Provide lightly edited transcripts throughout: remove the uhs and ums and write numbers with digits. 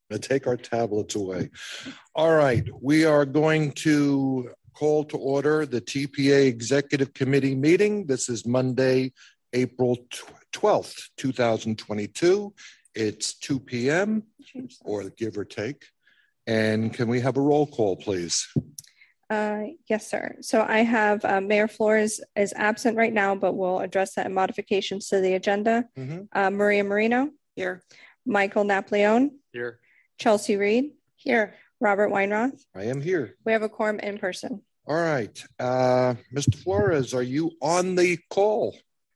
and take our tablets away. All right, we are going to call to order the TPA Executive Committee meeting. This is Monday, April 12th, 2022. It's 2 p.m. or give or take. And can we have a roll call, please? Yes, sir. So I have Mayor Flores is absent right now, but we'll address that in modifications to the agenda. Maria Marino. Here. Michael Napoleon. Here. Chelsea Reed. Here. Robert Weinroth. I am here. We have a quorum in person. All right. Mr. Flores, are you on the call?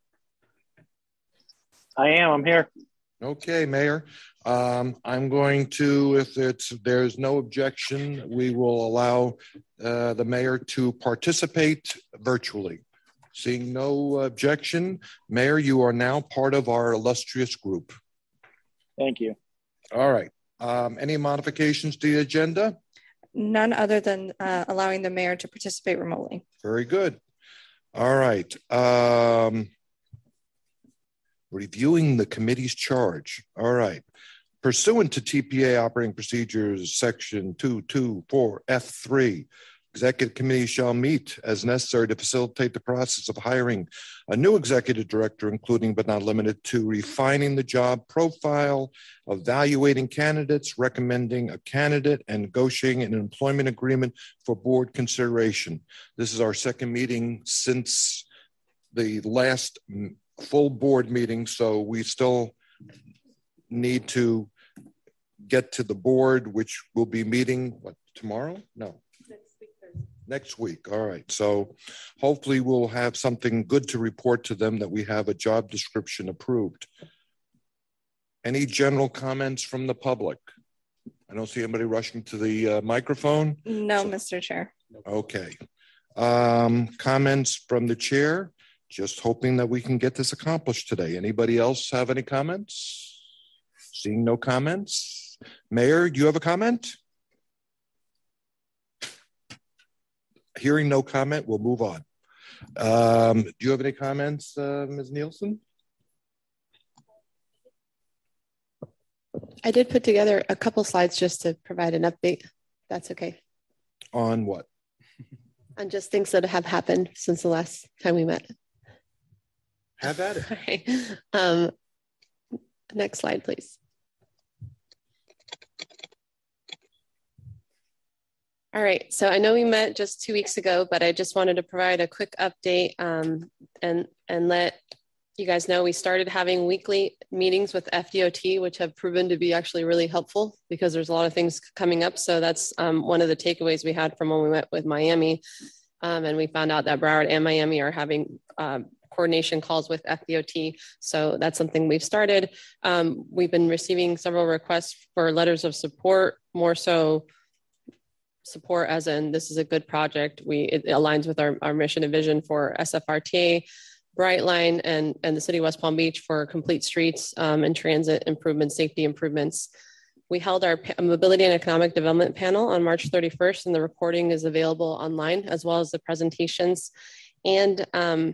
I am. I'm here. Okay, Mayor. I'm going to, if there's no objection, we will allow the mayor to participate virtually. Seeing no objection, Mayor, you are now part of our illustrious group. Thank you. All right. Any modifications to the agenda? None other than allowing the mayor to participate remotely. Very good. All right. Reviewing the committee's charge. All right. Pursuant to TPA Operating Procedures Section 224F3, Executive Committee shall meet as necessary to facilitate the process of hiring a new executive director, including but not limited to refining the job profile, evaluating candidates, recommending a candidate, and negotiating an employment agreement for board consideration. This is our second meeting since the last full board meeting, so we still need to get to the board, which will be meeting tomorrow? No. Next week. All right. So hopefully we'll have something good to report to them that we have a job description approved. Any general comments from the public? I don't see anybody rushing to the microphone. No, Mr. Chair. Okay. Comments from the chair? Just hoping that we can get this accomplished today. Anybody else have any comments? Seeing no comments. Mayor, do you have a comment? Hearing no comment, we'll move on. Do you have any comments, Ms. Nielsen? I did put together a couple slides just to provide an update. That's okay. On what? On just things that have happened since the last time we met. Have at it. Okay. Next slide, please. All right, so I know we met just 2 weeks ago, but I just wanted to provide a quick update and let you guys know we started having weekly meetings with FDOT, which have proven to be actually really helpful because there's a lot of things coming up. So that's one of the takeaways we had from when we met with Miami. And we found out that Broward and Miami are having coordination calls with FDOT. So that's something we've started. We've been receiving several requests for letters of support, more so support as in this is a good project. It aligns with our mission and vision for SFRTA, Brightline, and the city of West Palm Beach for complete streets and transit improvements, safety improvements. We held our Mobility and Economic Development panel on March 31st, and the recording is available online as well as the presentations. And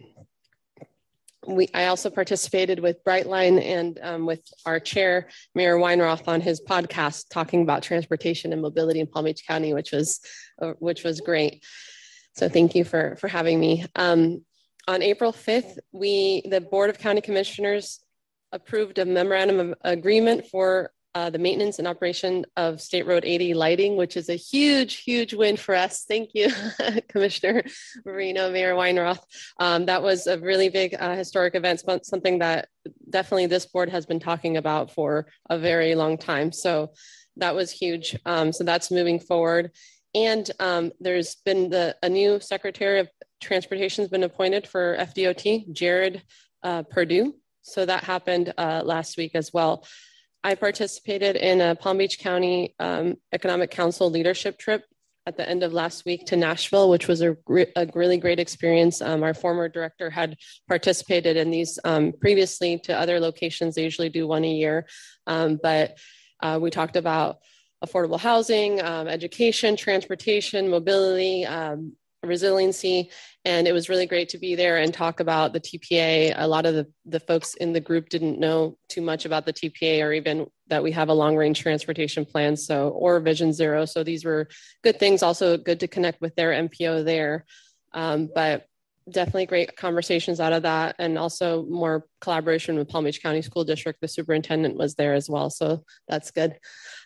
I also participated with Brightline and with our chair, Mayor Weinroth, on his podcast talking about transportation and mobility in Palm Beach County, which was great. So thank you for having me. On April 5th, the Board of County Commissioners approved a memorandum of agreement for the maintenance and operation of State Road 80 lighting, which is a huge, huge win for us. Thank you, Commissioner Marino, Mayor Weinroth. That was a really big historic event, something that definitely this board has been talking about for a very long time. So that was huge. So that's moving forward. And there's been a new Secretary of Transportation has been appointed for FDOT, Jared Perdue. So that happened last week as well. I participated in a Palm Beach County Economic Council leadership trip at the end of last week to Nashville, which was a really great experience. Our former director had participated in these previously to other locations. They usually do one a year, but we talked about affordable housing, education, transportation, mobility, resiliency. And it was really great to be there and talk about the TPA. A lot of the folks in the group didn't know too much about the TPA, or even that we have a long range transportation plan, or Vision Zero. So these were good things, also good to connect with their MPO there. But definitely great conversations out of that, and also more collaboration with Palm Beach County School District. The superintendent was there as well, so that's good.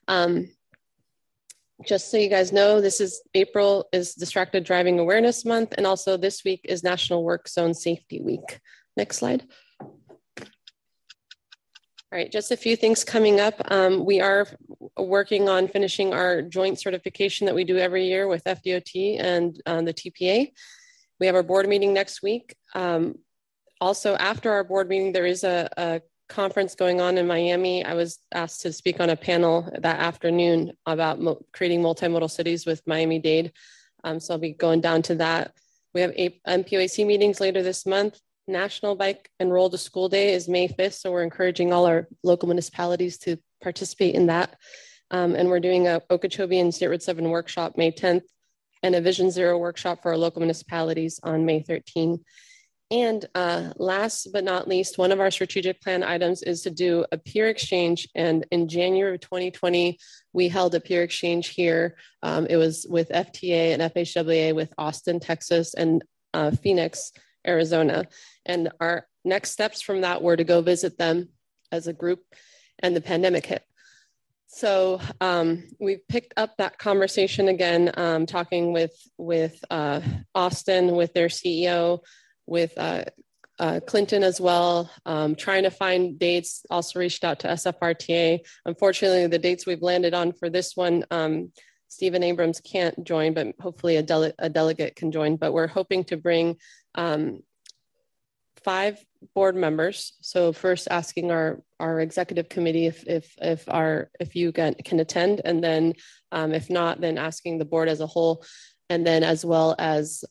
Just so you guys know, April is Distracted Driving Awareness Month, and also this week is National Work Zone Safety Week. Next slide. All right, just a few things coming up. We are working on finishing our joint certification that we do every year with FDOT and the TPA. We have our board meeting next week. Also, after our board meeting, there is a conference going on in Miami. I was asked to speak on a panel that afternoon about creating multimodal cities with Miami-Dade. So I'll be going down to that. We have 8 MPOAC meetings later this month. National Bike Enroll to School Day is May 5th. So we're encouraging all our local municipalities to participate in that. And we're doing a Okeechobee and State Road 7 workshop May 10th, and a Vision Zero workshop for our local municipalities on May 13th. And last but not least, one of our strategic plan items is to do a peer exchange. And in January of 2020, we held a peer exchange here. It was with FTA and FHWA with Austin, Texas, and Phoenix, Arizona. And our next steps from that were to go visit them as a group, and the pandemic hit. So we've picked up that conversation again, talking with Austin, with their CEO, with Clinton as well, trying to find dates. Also reached out to SFRTA. Unfortunately, the dates we've landed on for this one, Stephen Abrams can't join, but hopefully a delegate can join. But we're hoping to bring 5 board members. So first asking our executive committee if you can attend, and then if not, then asking the board as a whole, and then as well as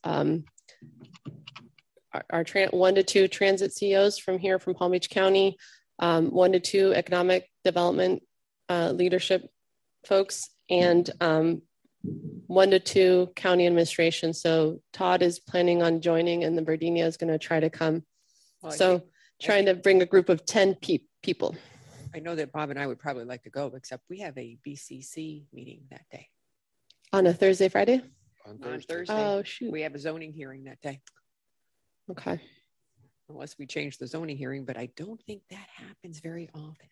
our 1 to 2 transit CEOs from here from Palm Beach County, 1 to 2 economic development leadership folks, and 1 to 2 county administration. So Todd is planning on joining, and the Berdinia is going to try to come. Well, so trying to bring a group of 10 people. I know that Bob and I would probably like to go, except we have a BCC meeting that day. On a Thursday, Friday? On Thursday. Oh, shoot. We have a zoning hearing that day. Okay. Unless we change the zoning hearing, but I don't think that happens very often.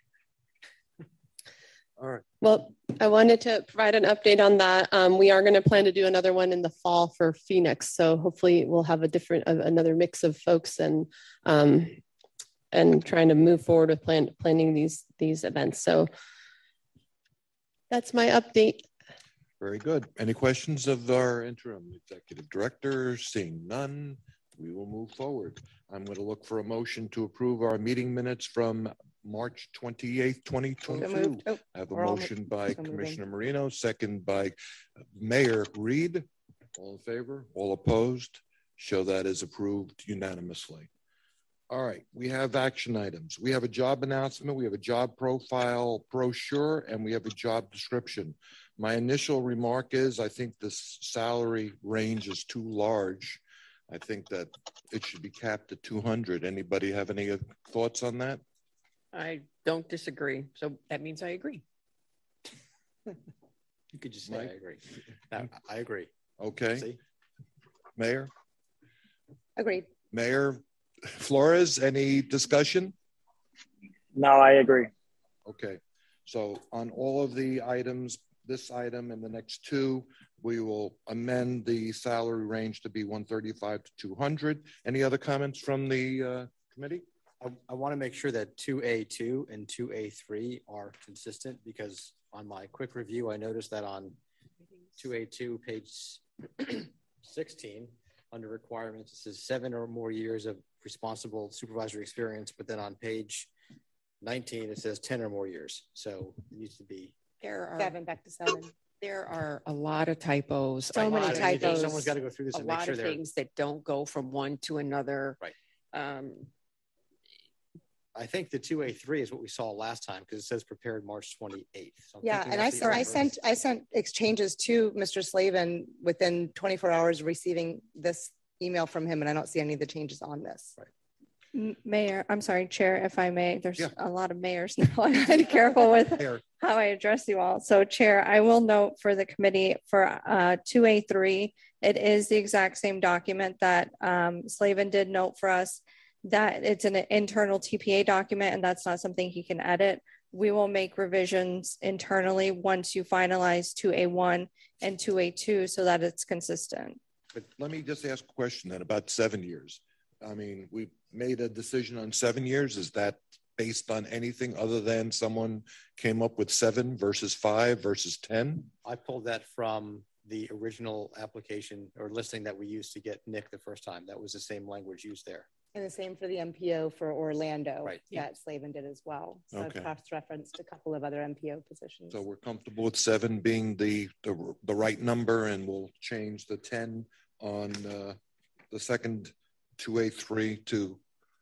All right. Well, I wanted to provide an update on that. We are going to plan to do another one in the fall for Phoenix. So hopefully we'll have another mix of folks and trying to move forward with planning these events. So that's my update. Very good. Any questions of our interim executive director? Seeing none, we will move forward. I'm going to look for a motion to approve our meeting minutes from March 28th, 2022. I have a motion by Commissioner Marino, second by Mayor Reed. All in favor? All opposed? Show that is approved unanimously. All right, we have action items. We have a job announcement, we have a job profile brochure, and we have a job description. My initial remark is I think this salary range is too large. I think that it should be capped at 200. Anybody have any thoughts on that? I don't disagree. So that means I agree. You could just say Mike? I agree. No, I agree. Okay. See? Mayor? Agreed. Mayor Flores, any discussion? No, I agree. Okay. So on all of the items, this item and the next 2, we will amend the salary range to be 135 to 200. Any other comments from the committee? I want to make sure that 2A2 and 2A3 are consistent, because on my quick review, I noticed that on 2A2, page 16, under requirements, it says 7 or more years of responsible supervisory experience, but then on page 19, it says 10 or more years. So it needs to be 7 back to 7. There are a lot of typos. So many typos. Someone's got to go through this and make sure they're a lot of things that don't go from one to another. Right. I think the 2A3 is what we saw last time because it says prepared March 28th. So yeah, and I sent exchanges to Mr. Slavin within 24 hours of receiving this email from him, and I don't see any of the changes on this. Right. Mayor, I'm sorry, Chair, if I may, there's a lot of mayors now. I'm kind of careful with how I address you all. So Chair, I will note for the committee for 2A3, it is the exact same document that Slavin did note for us, that it's an internal TPA document and that's not something he can edit. We will make revisions internally once you finalize 2A1 and 2A2 so that it's consistent. But let me just ask a question then about 7 years. I mean, we made a decision on 7 years. Is that based on anything other than someone came up with 7 versus 5 versus 10? I pulled that from the original application or listing that we used to get Nick the first time. That was the same language used there. And the same for the MPO for Orlando, right? That Slavin did as well. So okay. I've cross-referenced a couple of other MPO positions. So we're comfortable with 7 being the right number, and we'll change the 10 on the second 2A3 to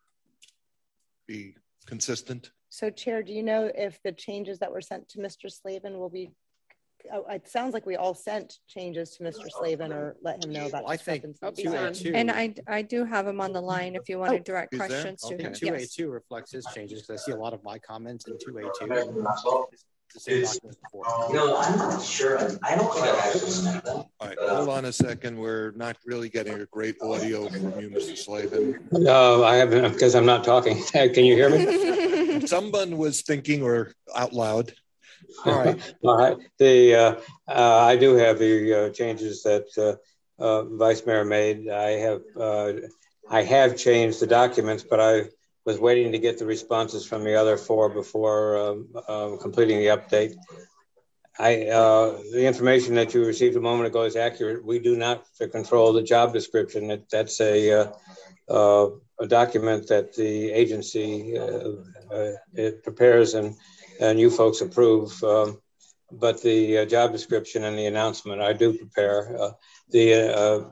be consistent. So Chair, do you know if the changes that were sent to Mr. Slavin will be, it sounds like we all sent changes to Mr. Slavin or let him know about discrepancies. And I do have him on the line if you want to direct questions to him. 2A2 reflects his changes because I see a lot of my comments in 2A2. The same document before. I'm not sure. I don't think I actually sent them. All right, hold on a second. We're not really getting a great audio from you, Mr. Slavin. No, I haven't, because I'm not talking. Can you hear me? Someone was thinking or out loud. All right. All right. I do have the changes that Vice Mayor made. I have changed the documents, but I was waiting to get the responses from the other 4 before completing the update. The information that you received a moment ago is accurate. We do not control the job description. That's a document that the agency it prepares and you folks approve. But the job description and the announcement I do prepare. The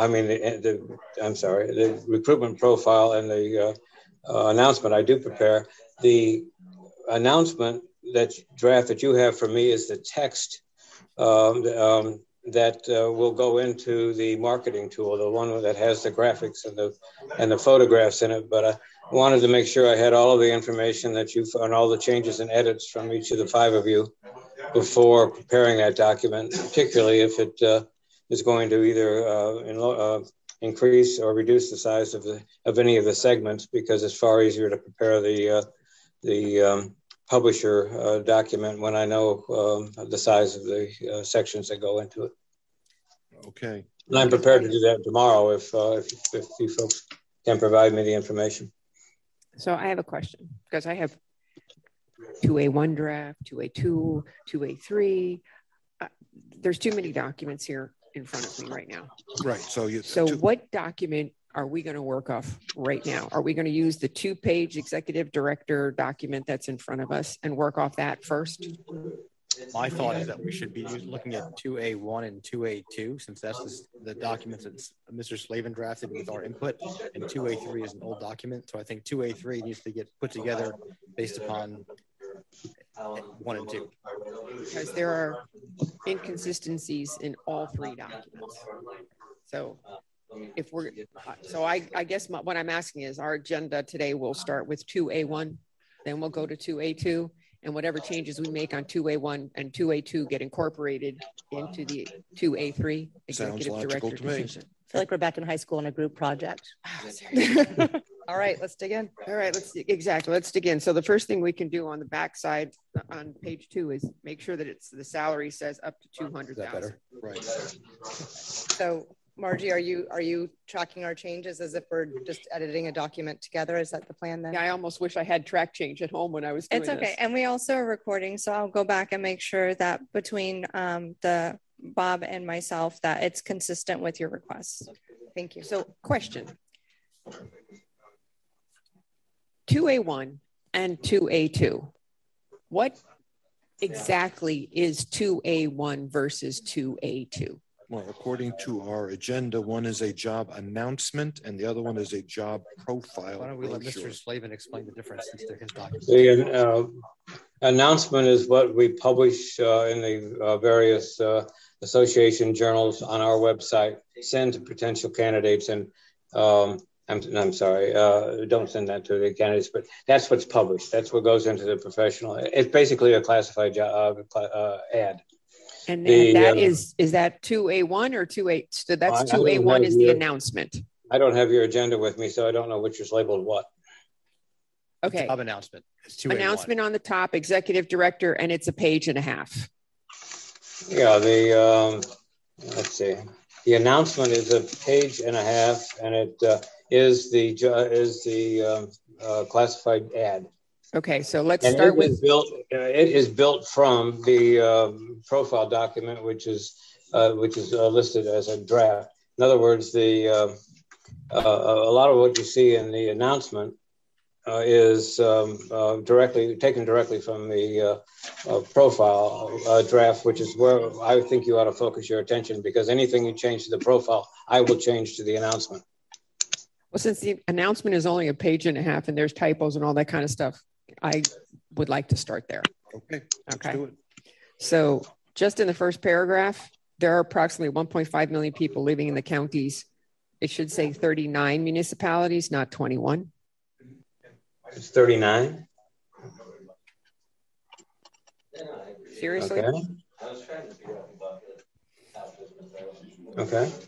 recruitment profile and the announcement I do prepare. The announcement draft that you have for me is the text that will go into the marketing tool, the one that has the graphics and the photographs in it. But I wanted to make sure I had all of the information that you and all the changes and edits from each of the 5 of you before preparing that document, particularly if it is going to either increase or reduce the size of any of the segments, because it's far easier to prepare the publisher document when I know the size of the sections that go into it. Okay. And I'm prepared to do that tomorrow if you folks can provide me the information. So I have a question because I have 2A1 draft, 2A2, 2A3. There's too many documents here in front of me right now. Right. So what document are we going to work off right now? Are we going to use the 2-page executive director document that's in front of us and work off that first? My thought is that we should be looking at 2A1 and 2A2, since that's the documents that Mr. Slavin drafted with our input, and 2A3 is an old document. So I think 2A3 needs to get put together based upon 1 and 2. Because there are inconsistencies in all 3 documents. So if we're, I guess what I'm asking is our agenda today will start with 2A1, then we'll go to 2A2, and whatever changes we make on 2A1 and 2A2 get incorporated into the 2A3 executive director decision. I feel like we're back in high school in a group project. All right, let's dig in. All right, let's dig in. So the first thing we can do on the back side on page 2 is make sure that the salary says up to 200,000. Right. So Margie, are you tracking our changes as if we're just editing a document together? Is that the plan then? Yeah, I almost wish I had track change at home when I was doing It's okay. this. And we also are recording, so I'll go back and make sure that between the Bob and myself that it's consistent with your requests. Thank you. So question. 2A1 and 2A2. What exactly is 2A1 versus 2A2? Well, according to our agenda, one is a job announcement and the other one is a job profile. Why don't we let Mr. Slavin explain the difference since they're his documents? The announcement is what we publish in the various association journals on our website, send to potential candidates. And I'm sorry, don't send that to the candidates, but that's what's published. That's what goes into the professional. It's basically a classified job ad. And that is that 2A1 or 2A? So that's 2A1 is the announcement. I don't have your agenda with me, so I don't know which is labeled what. Okay. Job announcement. It's 2A1. Announcement on the top, executive director, and it's a page and a half. Yeah, let's see. The announcement is a page and a half, and it is the classified ad. Okay, so let's start with. It is built from the profile document, which is listed as a draft. In other words, a lot of what you see in the announcement is taken directly from the profile draft, which is where I think you ought to focus your attention, because anything you change to the profile, I will change to the announcement. Well, since the announcement is only a page and a half and there's typos and all that kind of stuff, I would like to start there. Okay. Okay. Do it. So just in the first paragraph, there are approximately 1.5 million people living in the counties. It should say 39 municipalities, not 21. It's 39. Seriously? Okay.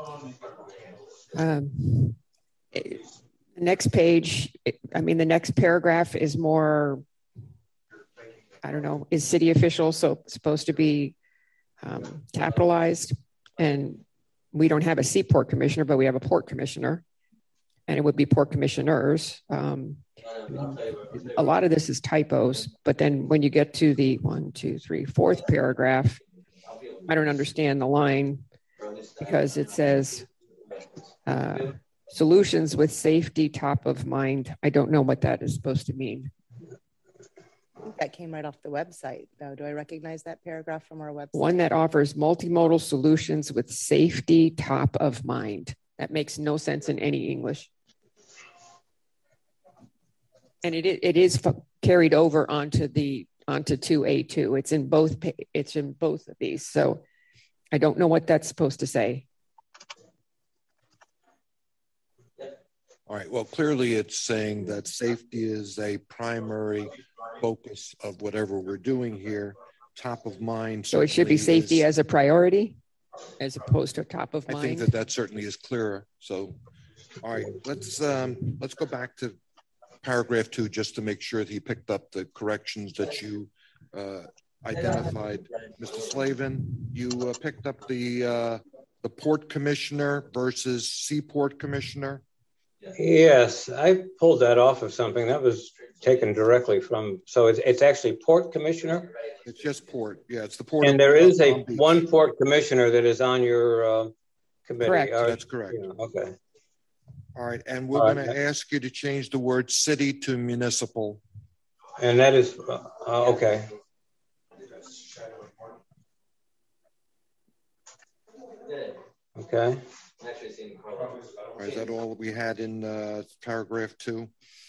Next page, the next paragraph is more, I don't know, is city official supposed to be capitalized? And we don't have a seaport commissioner, but we have a port commissioner, and it would be port commissioners. A lot of this is typos, but then when you get to the 4th paragraph, I don't understand the line, because it says solutions with safety top of mind. I don't know what that is supposed to mean. That came right off the website, though. Do I recognize that paragraph from our website? One that offers multimodal solutions with safety top of mind. That makes no sense in any English. And it is carried over onto 2A2. It's in both of these. So I don't know what that's supposed to say. All right. Well, clearly it's saying that safety is a primary focus of whatever we're doing here. Top of mind. So it should be safety as a priority, as opposed to top of mind. I think that certainly is clearer. So, all right, let's go back to paragraph 2 just to make sure that he picked up the corrections that you identified. Mr. Slavin, you picked up the port commissioner versus seaport commissioner. Yes, I pulled that off of something that was taken directly from. So it's actually port commissioner. It's just port. Yeah, it's the port. And there is one port commissioner that is on your committee. Correct. That's correct. Yeah, okay. All right, and we're going to ask you to change the word city to municipal. And that is okay. Okay. Right, is that all we had in paragraph 2?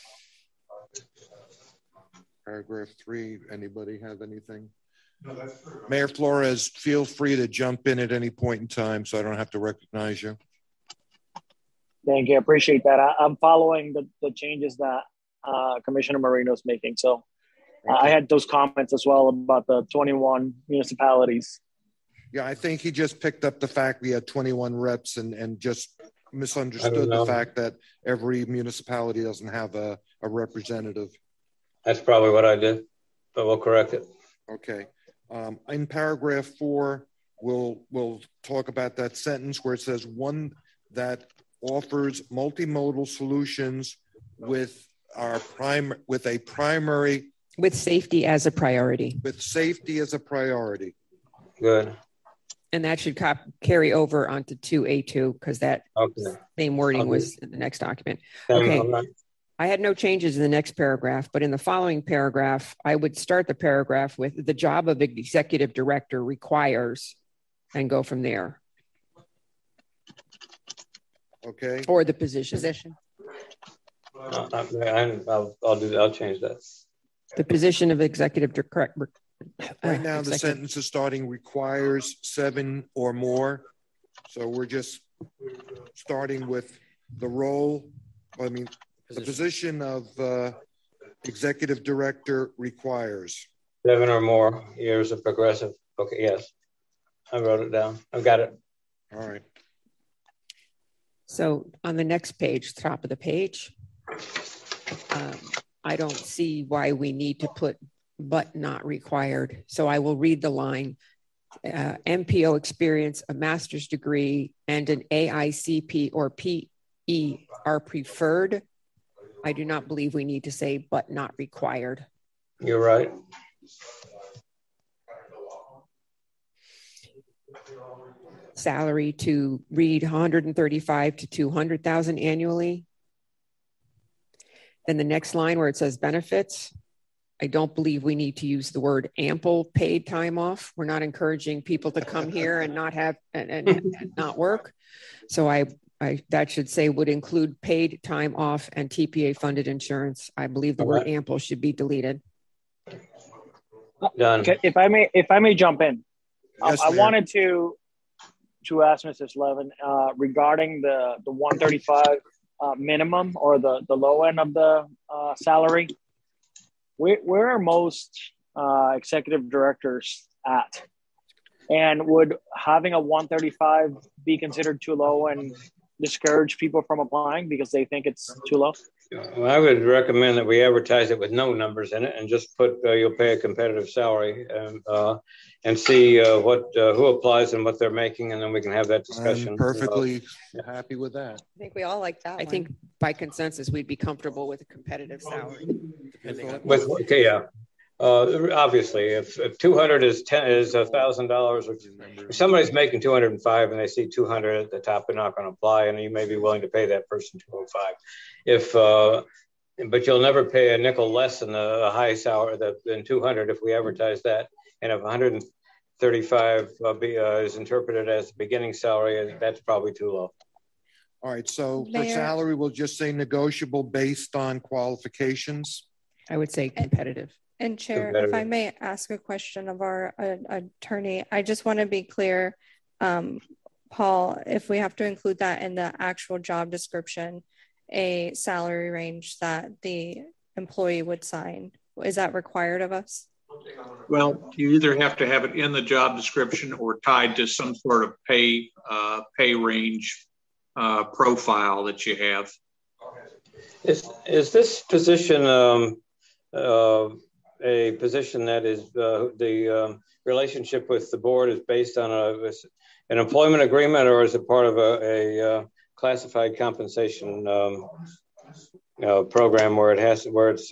Paragraph 3, anybody have anything? No, that's true. Mayor Flores, feel free to jump in at any point in time so I don't have to recognize you. Thank you. I appreciate that. I'm following the changes that Commissioner Marino's making. So I had those comments as well about the 21 municipalities. Yeah, I think he just picked up the fact we had 21 reps and just misunderstood the fact that every municipality doesn't have a representative. That's probably what I did, but we'll correct it. Okay. In paragraph 4, we'll talk about that sentence where it says one that offers multimodal solutions with safety as a priority. With safety as a priority. Good. And that should carry over onto 2A2 because that same wording was in the next document. Okay. I had no changes in the next paragraph, but in the following paragraph, I would start the paragraph with the job of executive director requires and go from there. Okay. Or the position. I'll change that. The position of executive director. Right now, the sentence is starting requires 7 or more. So we're just starting with the role. I mean, the position of executive director requires 7 or more years of progressive. Okay, yes. I wrote it down. I've got it. All right. So on the next page, top of the page, I don't see why we need to put but not required. So I will read the line, MPO experience, a master's degree, and an AICP or PE are preferred. I do not believe we need to say but not required. You're right. Salary to read 135 to 200,000 annually. Then the next line where it says benefits, I don't believe we need to use the word ample paid time off. We're not encouraging people to come here and not have and not work. So I that should say would include paid time off and TPA funded insurance. I believe the word ample should be deleted. Done. Okay, if I may jump in, Yes, I wanted to ask Mr. Slevin regarding the 135 minimum or the low end of the salary. Where are most executive directors at? And would having a 135 be considered too low and discourage people from applying because they think it's too low? Well, I would recommend that we advertise it with no numbers in it and just put you'll pay a competitive salary and see who applies and what they're making, and then we can have that discussion. I'm perfectly happy with that. I think we all like that. I think by consensus, we'd be comfortable with a competitive salary. Obviously, if 200 is $1,000, if somebody's making 205 and they see 200 at the top, they're not going to apply, and you may be willing to pay that person 205. But you'll never pay a nickel less than the high salary than 200 if we advertise that. And if 135 is interpreted as the beginning salary, that's probably too low. All right. So for salary, we'll just say negotiable based on qualifications. I would say competitive. And Chair, if I may ask a question of our attorney, I just want to be clear, Paul, if we have to include that in the actual job description, a salary range that the employee would sign, is that required of us? Well, you either have to have it in the job description or tied to some sort of pay range profile that you have. Is this position a position that is the relationship with the board is based on an employment agreement, or is it part of a classified compensation program where it has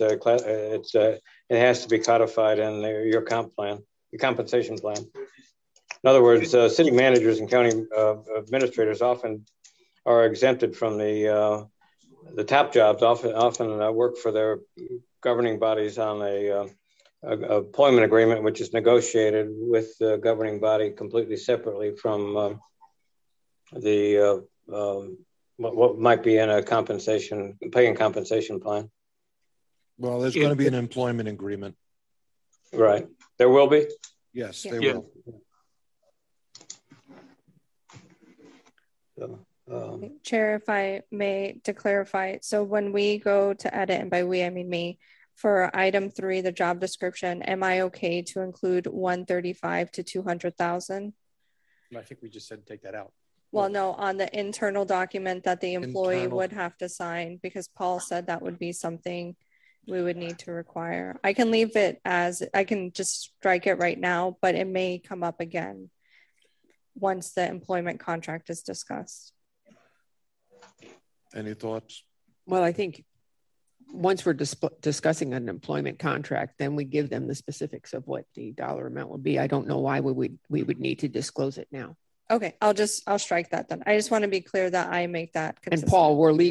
to be codified in your comp plan, your compensation plan? In other words, city managers and county administrators often are exempted from the top jobs. Often work for their governing bodies on a employment agreement, which is negotiated with the governing body completely separately from what might be in a pay and compensation plan. Well, there's going to be an employment agreement. Right. There will be? Yes, they will. Chair, if I may, to clarify, so when we go to edit, and by we, I mean me, for item 3, the job description, am I okay to include 135 to 200,000? I think we just said take that out. Well, no, on the internal document that the employee would have to sign, because Paul said that would be something we would need to require. I can leave it as, I can just strike it right now, but it may come up again once the employment contract is discussed. Any thoughts? Well, I think once we're discussing an employment contract, then we give them the specifics of what the dollar amount will be. I don't know why we would need to disclose it now. Okay, I'll strike that then. I just want to be clear that I make that consistent. And Paul, we're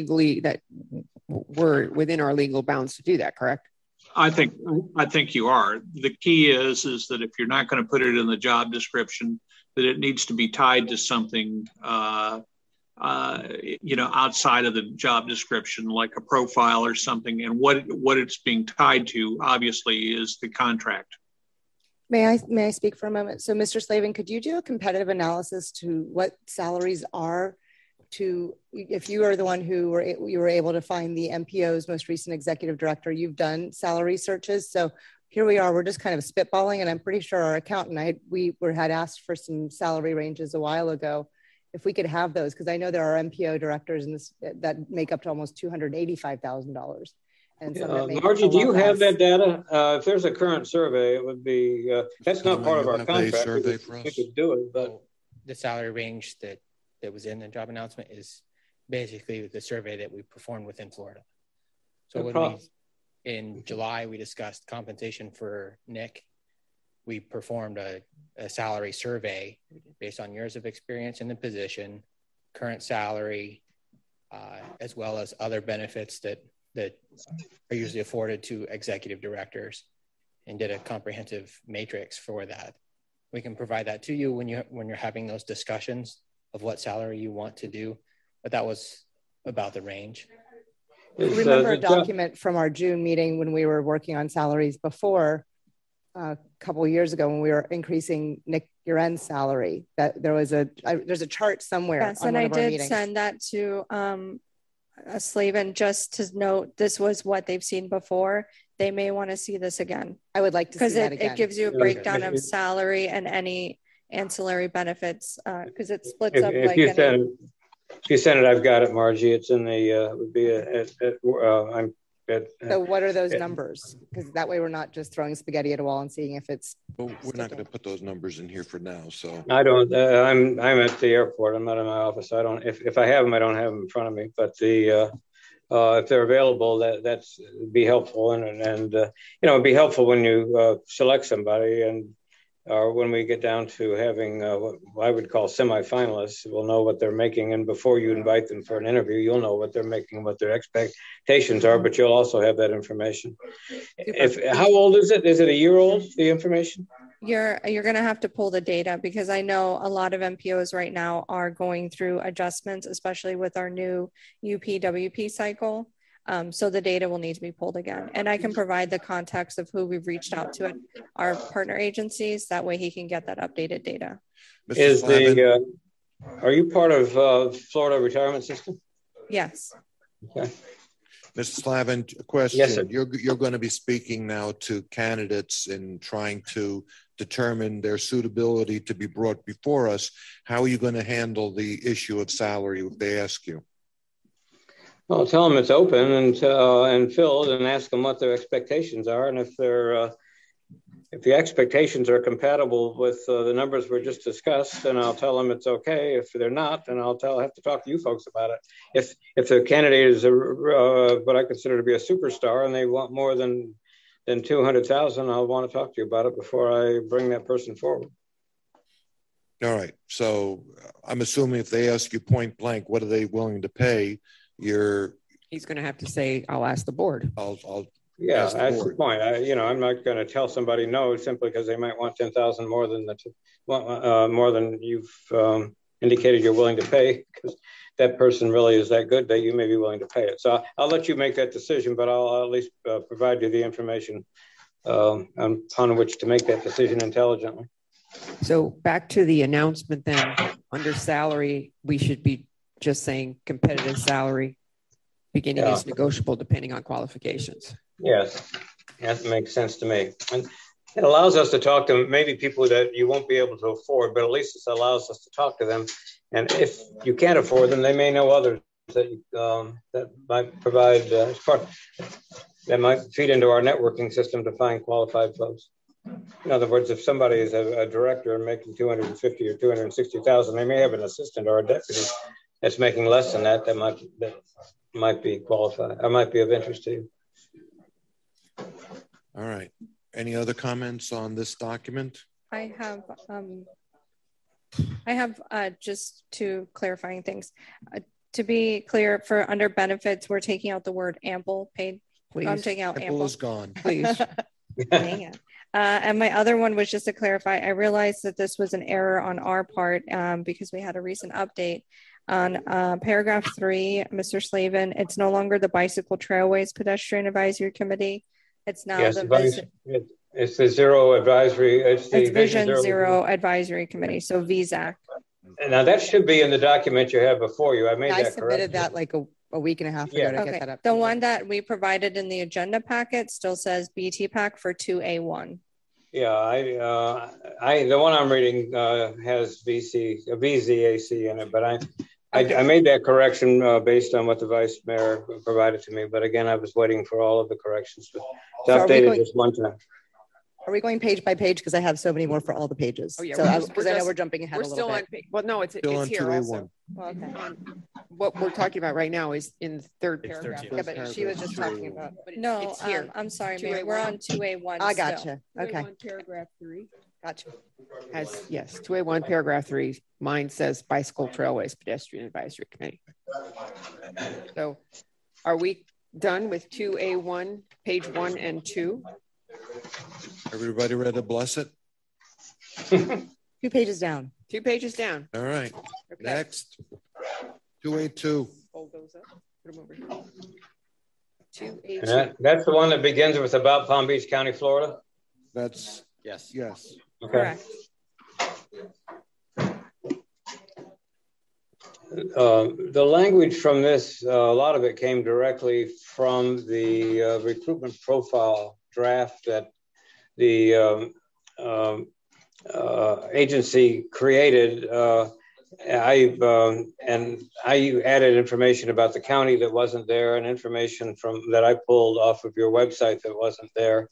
within our legal bounds to do that, correct? I think you are. The key is that if you're not going to put it in the job description, that it needs to be tied to something outside of the job description, like a profile or something. And what it's being tied to, obviously, is the contract. May I speak for a moment? So, Mr. Slavin, could you do a competitive analysis to what salaries are if you are the one you were able to find the MPO's most recent executive director, you've done salary searches. So here we are, we're just kind of spitballing, and I'm pretty sure our accountant, had asked for some salary ranges a while ago. If we could have those, because I know there are MPO directors in this that make up to almost $285,000. And Margie, do you have that data? If there's a current survey, it would be, that's not part of our contract. Survey for us? We could do it, but the salary range that was in the job announcement is basically the survey that we performed within Florida. So in July, we discussed compensation for Nick. We performed a salary survey based on years of experience in the position, current salary, as well as other benefits that are usually afforded to executive directors, and did a comprehensive matrix for that. We can provide that to you when you're having those discussions of what salary you want to do, but that was about the range. Remember a document from our June meeting when we were working on salaries before a couple of years ago when we were increasing Nick Uren's salary, that there's a chart somewhere. Yes, and I did send that to Slavin just to note this was what they've seen before. They may want to see this again. I would like to see that again. Because it gives you a breakdown of salary and any ancillary benefits, because it splits up like if you send it, I've got it, Margie. It's in the would be so what are those numbers? Because that way we're not just throwing spaghetti at a wall and seeing if it's. Well, we're not going to put those numbers in here for now. So I don't. I'm at the airport. I'm not in my office. I don't. If I have them, I don't have them in front of me. But if they're available, that's be helpful, and it'd be helpful when you select somebody, and or when we get down to having what I would call semifinalists. We'll know what they're making, and before you invite them for an interview, you'll know what they're making, what their expectations are. But you'll also have that information. How old is it? Is it a year old? The information? You're going to have to pull the data, because I know a lot of MPOs right now are going through adjustments, especially with our new UPWP cycle. So the data will need to be pulled again. And I can provide the context of who we've reached out to at our partner agencies. That way he can get that updated data. Are you part of Florida Retirement System? Yes. Okay. Mr. Slavin, a question. Yes, sir. You're going to be speaking now to candidates and trying to determine their suitability to be brought before us. How are you going to handle the issue of salary if they ask you? Well, tell them it's open and filled, and ask them what their expectations are, and if the expectations are compatible with the numbers we just discussed, then I'll tell them it's okay. If they're not, then I'll have to talk to you folks about it. If the candidate is what I consider to be a superstar and they want more than 200,000, I'll want to talk to you about it before I bring that person forward. All right. So I'm assuming if they ask you point blank, what are they willing to pay? He's going to have to say, I'll ask the board. Yeah, that's the point. I'm not going to tell somebody no simply because they might want 10,000 more than you've indicated you're willing to pay, because that person really is that good that you may be willing to pay it. So I'll let you make that decision, but I'll at least provide you the information upon which to make that decision intelligently. So back to the announcement then, under salary, we should be just saying competitive salary, beginning is negotiable depending on qualifications. Yes, that makes sense to me. And it allows us to talk to maybe people that you won't be able to afford, but at least it allows us to talk to them. And if you can't afford them, they may know others that might provide that might feed into our networking system to find qualified folks. In other words, if somebody is a director making 250 or 260,000, they may have an assistant or a deputy that's making less than that might be qualified. Or might be of interest to you. All right. Any other comments on this document? I have just two clarifying things. To be clear, for under benefits, we're taking out the word ample paid. Please. I'm taking out ample. Ample is gone. Please. Dang it. And my other one was just to clarify, I realized that this was an error on our part because we had a recent update. On paragraph 3, Mr. Slavin, it's no longer the Bicycle Trailways Pedestrian Advisory Committee. It's now it's the Zero Advisory. It's Vision Zero Advisory Committee. So VZAC. Now that should be in the document you have before you. I submitted that like a week and a half ago to get that up. The one that we provided in the agenda packet still says BTPAC for 2A1. Yeah, the one I'm reading has VZAC in it, but I made that correction based on what the vice mayor provided to me. But again, I was waiting for all of the corrections to update it just one time. Are we going page by page? Because I have so many more for all the pages. Oh, yeah. So because I know we're jumping ahead a little bit. We're still on page. Well, no, it's here also. Well, okay. What we're talking about right now is in the third paragraph. Yeah, but she was just talking about. No, it's here. I'm sorry, Mayor. We're on 2A1. I gotcha. Okay. 2A1 paragraph 3. Gotcha. Yes, 2A1 paragraph 3. Mine says Bicycle Trailways Pedestrian Advisory Committee. So, are we done with 2A1, page 1 and 2? Everybody ready to bless it? 2 pages down. 2 pages down. All right. Okay. Next. 2A2. Hold those up. Put them over here. 2A2. That's the one that begins with about Palm Beach County, Florida? That's yes. Yes. Okay. Correct. The language from this, a lot of it came directly from the recruitment profile draft that the agency created. I added information about the county that wasn't there, and information that I pulled off of your website that wasn't there,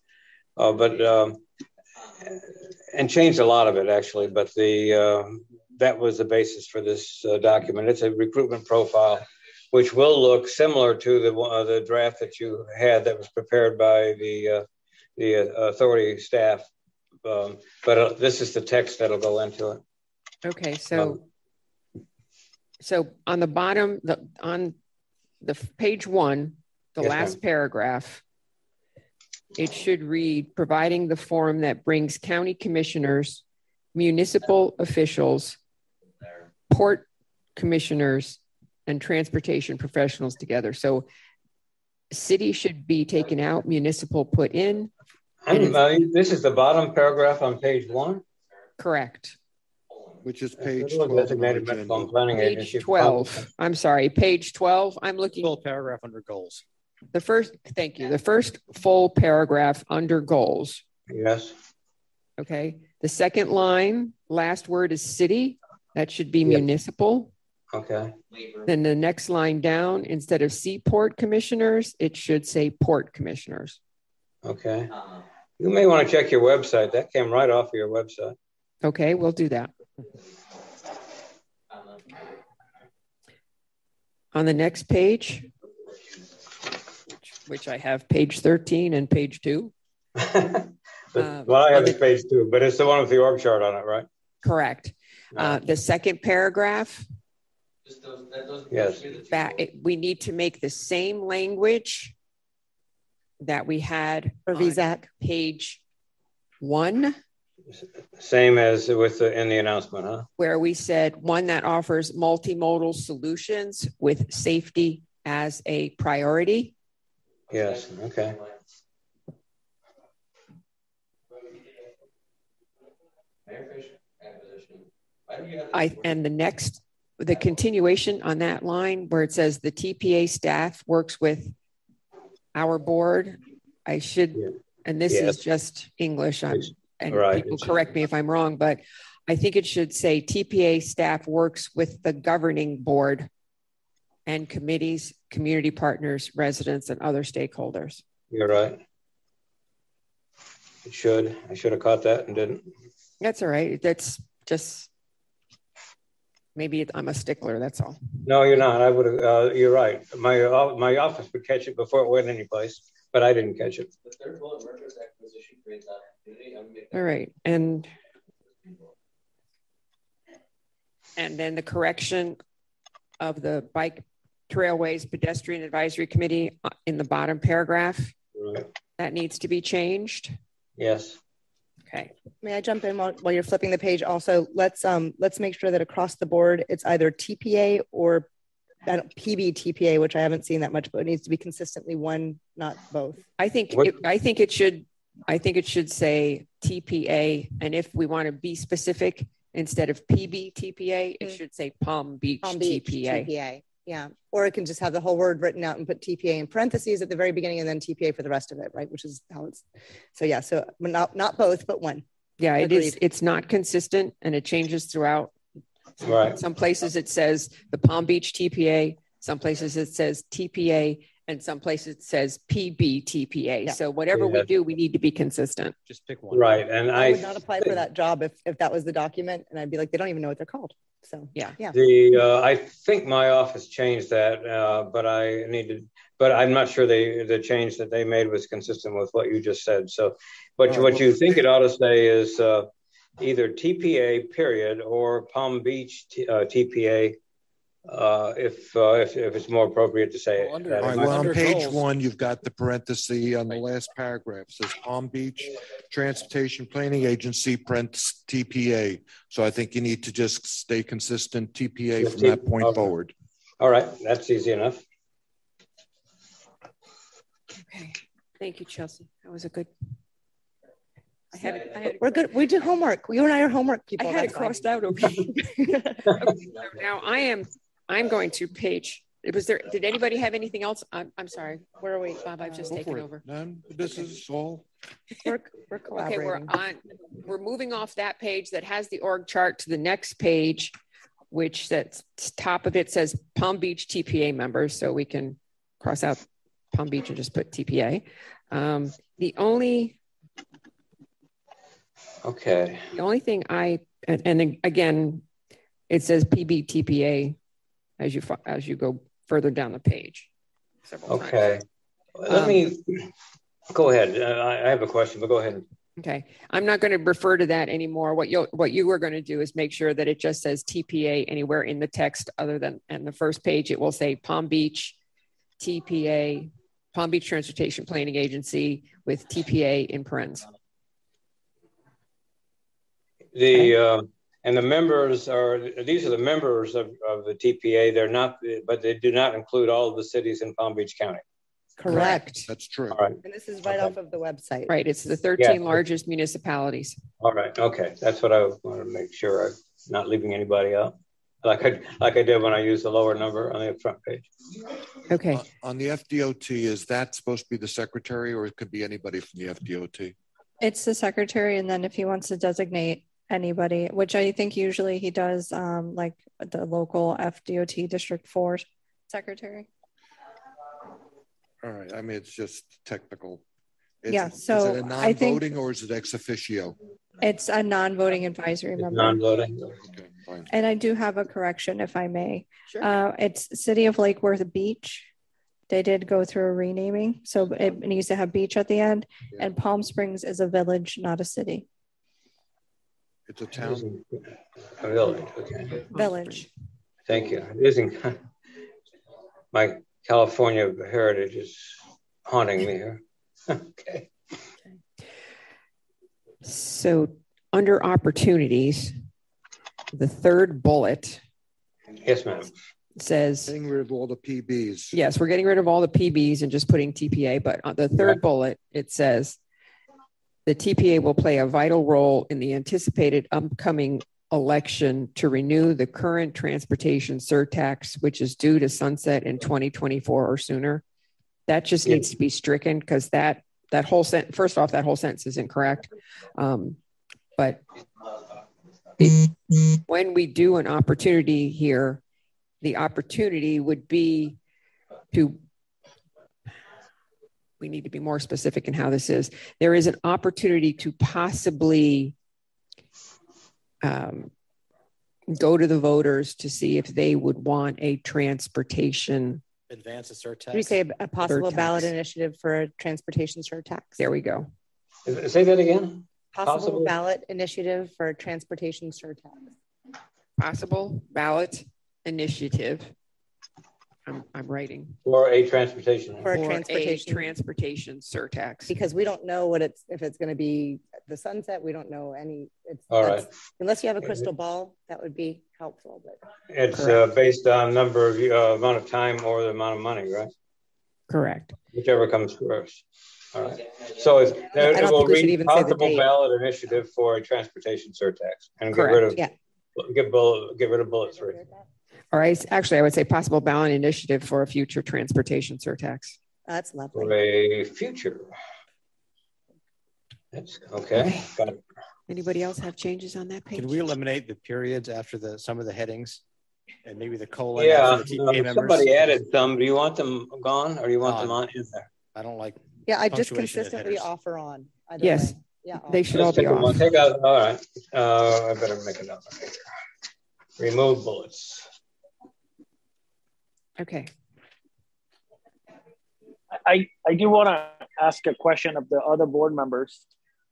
and changed a lot of it actually. But that was the basis for this document. It's a recruitment profile, which will look similar to the draft that you had that was prepared by the authority staff. But this is the text that'll go into it. Okay, so on the bottom, on the page 1, the last paragraph, it should read, providing the forum that brings county commissioners, municipal officials, port commissioners, and transportation professionals together. So city should be taken out, municipal put in. This is the bottom paragraph on page 1? Correct. Which is page 12. Page 12. I'm sorry, page 12. I'm looking. Full paragraph under goals. Thank you. The first full paragraph under goals. Yes. Okay. The second line, last word is city. That should be municipal. Okay. Then the next line down, instead of seaport commissioners, it should say port commissioners. Okay. You may want to check your website. That came right off of your website. Okay, we'll do that. On the next page, which I have page 13 and page 2. I have is page 2, but it's the one with the org chart on it, right? Correct. The second paragraph. Yes. We need to make the same language that we had for VZAC page 1. Same as in the announcement, huh? Where we said one that offers multimodal solutions with safety as a priority. Yes. Okay. And the continuation on that line where it says the TPA staff works with our board. And this is just English. People correct me if I'm wrong, but I think it should say TPA staff works with the governing board and committees, community partners, residents, and other stakeholders. You're right. It should. I should have caught that and didn't. That's all right. That's just, maybe I'm a stickler. That's all. No, you're not. I would have. You're right. My office would catch it before it went anyplace, but I didn't catch it. The third bullet, mergers acquisition creates opportunity. All right, and then the correction of the Bike Trailways Pedestrian Advisory Committee in the bottom paragraph. Right. That needs to be changed. Yes. Okay. May I jump in while you're flipping the page? Also, let's make sure that across the board it's either TPA or PB TPA, which I haven't seen that much, but it needs to be consistently one, not both. I think it should say TPA, and if we want to be specific, instead of PB TPA, it should say Palm Beach TPA. Yeah, or it can just have the whole word written out and put TPA in parentheses at the very beginning, and then TPA for the rest of it, right? Which is how it's. So yeah, so not both, but one. Yeah, it is. It's not consistent, and it changes throughout. Right. Some places it says the Palm Beach TPA. Some places it says TPA, and some places it says PB TPA. Yeah. So whatever we do, we need to be consistent. Just pick one. Right, and I would not apply for that job if that was the document, and I'd be like, they don't even know what they're called. So yeah. I think my office changed that, but I'm not sure the change that they made was consistent with what you just said. So, but what you think it ought to say is either TPA period or Palm Beach TPA, if it's more appropriate to say it. All right, well, on page 1, you've got the parenthesis on the last paragraph. It says Palm Beach Transportation Planning Agency, TPA. So I think you need to just stay consistent, TPA from that point forward. All right, that's easy enough. Okay, thank you, Chelsea. That was a good. We're good. We do homework. You and I are homework people. I had it crossed out over here. Now I'm going to page. Did anybody have anything else? I'm sorry. Where are we, Bob? I've just taken over. None. This is all. We're collaborating. Okay, we're moving off that page that has the org chart to the next page, which that's top of it says Palm Beach TPA members. So we can cross out Palm Beach and just put TPA. The only thing and again, it says PB TPA as you go further down the page. Okay. Let me go ahead. I have a question, but go ahead. Okay. I'm not going to refer to that anymore. What you are going to do is make sure that it just says TPA anywhere in the text other than on the first page. It will say Palm Beach TPA, Palm Beach Transportation Planning Agency with TPA in parentheses. And the members these are the members of the TPA. They're not, but they do not include all of the cities in Palm Beach County. Correct. That's true. All right. And this is right off of the website. Right. It's the 13 largest municipalities. All right. Okay. That's what I want to make sure I'm not leaving anybody out. Like I did when I used the lower number on the front page. Okay. On the FDOT, is that supposed to be the secretary, or it could be anybody from the FDOT? It's the secretary, and then if he wants to designate anybody, which I think usually he does, like the local FDOT District 4 secretary. All right. I mean, it's just technical. So is it a non-voting or is it ex officio? It's a non-voting advisory member. Non-voting. Okay, fine. And I do have a correction, if I may. Sure. It's City of Lake Worth Beach. They did go through a renaming, so it needs to have beach at the end. Yeah. And Palm Springs is a village, not a city. It's a town. A village. Okay. Village. Thank you. It isn't. My California heritage is haunting me here. Okay. So under opportunities, the third bullet. Yes, ma'am. Says getting rid of all the PBs. Yes, we're getting rid of all the PBs and just putting TPA. But on the third bullet, it says the TPA will play a vital role in the anticipated upcoming election to renew the current transportation surtax, which is due to sunset in 2024 or sooner. That just needs to be stricken because that whole sentence, first off, that whole sentence is incorrect. But when we do an opportunity here, the opportunity would be we need to be more specific in how this is. There is an opportunity to possibly go to the voters to see if they would want a transportation advance a surtax. Did you say a possible ballot initiative for a transportation surtax? There we go. Say that again. Possible ballot initiative for a transportation surtax. Possible ballot initiative. I'm writing. For a transportation. For a transportation. transportation surtax. Because we don't know what if it's going to be the sunset. We don't know any. All right. Unless you have a crystal ball, that would be helpful. But it's based on number of amount of time or the amount of money, right? Correct. Whichever comes first. All right. So it will read possible ballot initiative for a transportation surtax and get rid of get rid of bullet 3. All right. Actually, I would say possible ballot initiative for a future transportation surtax. That's lovely. For a future. That's okay. Got it. Anybody else have changes on that page? Can we eliminate the periods after some of the headings and maybe the colon? Yeah, after the TPA members? Somebody added some. Do you want them gone or do you want them on in there? I don't like. Yeah, I just consistently offer on. Yes. Way. Yeah, they should all be off. Take out. All right. I better make it up. Remove bullets. Okay. I do want to ask a question of the other board members.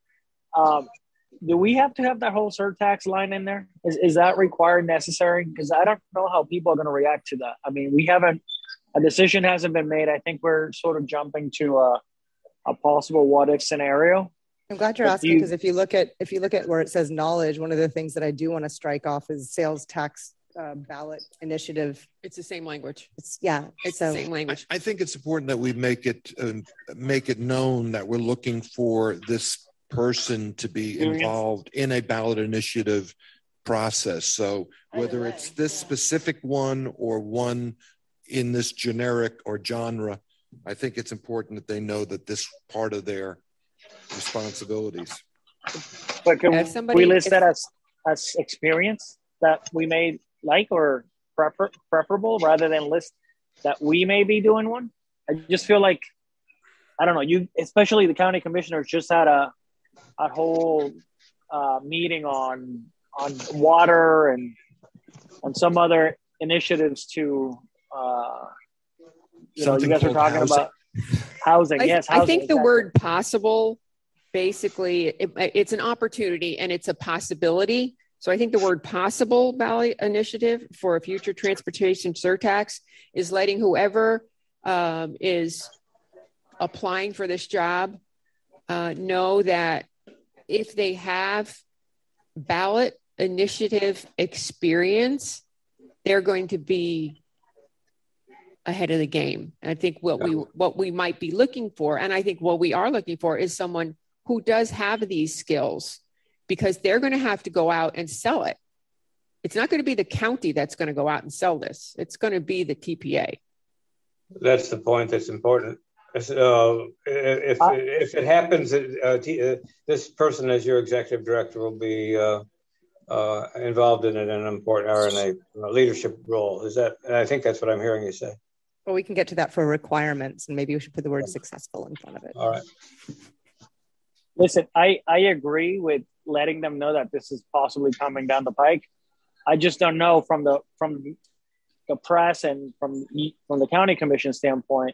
Do we have to have that whole surtax line in there? Is that required, necessary? Because I don't know how people are going to react to that. I mean, a decision hasn't been made. I think we're sort of jumping to a possible what if scenario. I'm glad you're asking, because if you look at where it says knowledge, one of the things that I do want to strike off is sales tax ballot initiative. It's the same language. It's the same language. I think it's important that we make it known that we're looking for this person to be involved in a ballot initiative process. So whether it's this specific one or one in this generic or genre, I think it's important that they know that this part of their responsibilities. But can we list that as experience that we may like or preferable rather than list that we may be doing one? I just feel like, I don't know, especially the county commissioners just had a whole meeting on water and on some other initiatives to you guys are talking about housing. Yes, housing, I think the word possible, basically, it's an opportunity and it's a possibility. So I think the word possible ballot initiative for a future transportation surtax is letting whoever is applying for this job know that if they have ballot initiative experience, they're going to be ahead of the game. I think what we might be looking for, and I think what we are looking for, is someone who does have these skills, because they're going to have to go out and sell it. It's not going to be the county that's going to go out and sell this. It's going to be the TPA. That's the point that's important. If it happens, this person as your executive director will be involved in it in an important or in a leadership role. I think that's what I'm hearing you say. Well, we can get to that for requirements, and maybe we should put the word successful in front of it. All right. Listen, I agree with letting them know that this is possibly coming down the pike. I just don't know from the press and from the county commission standpoint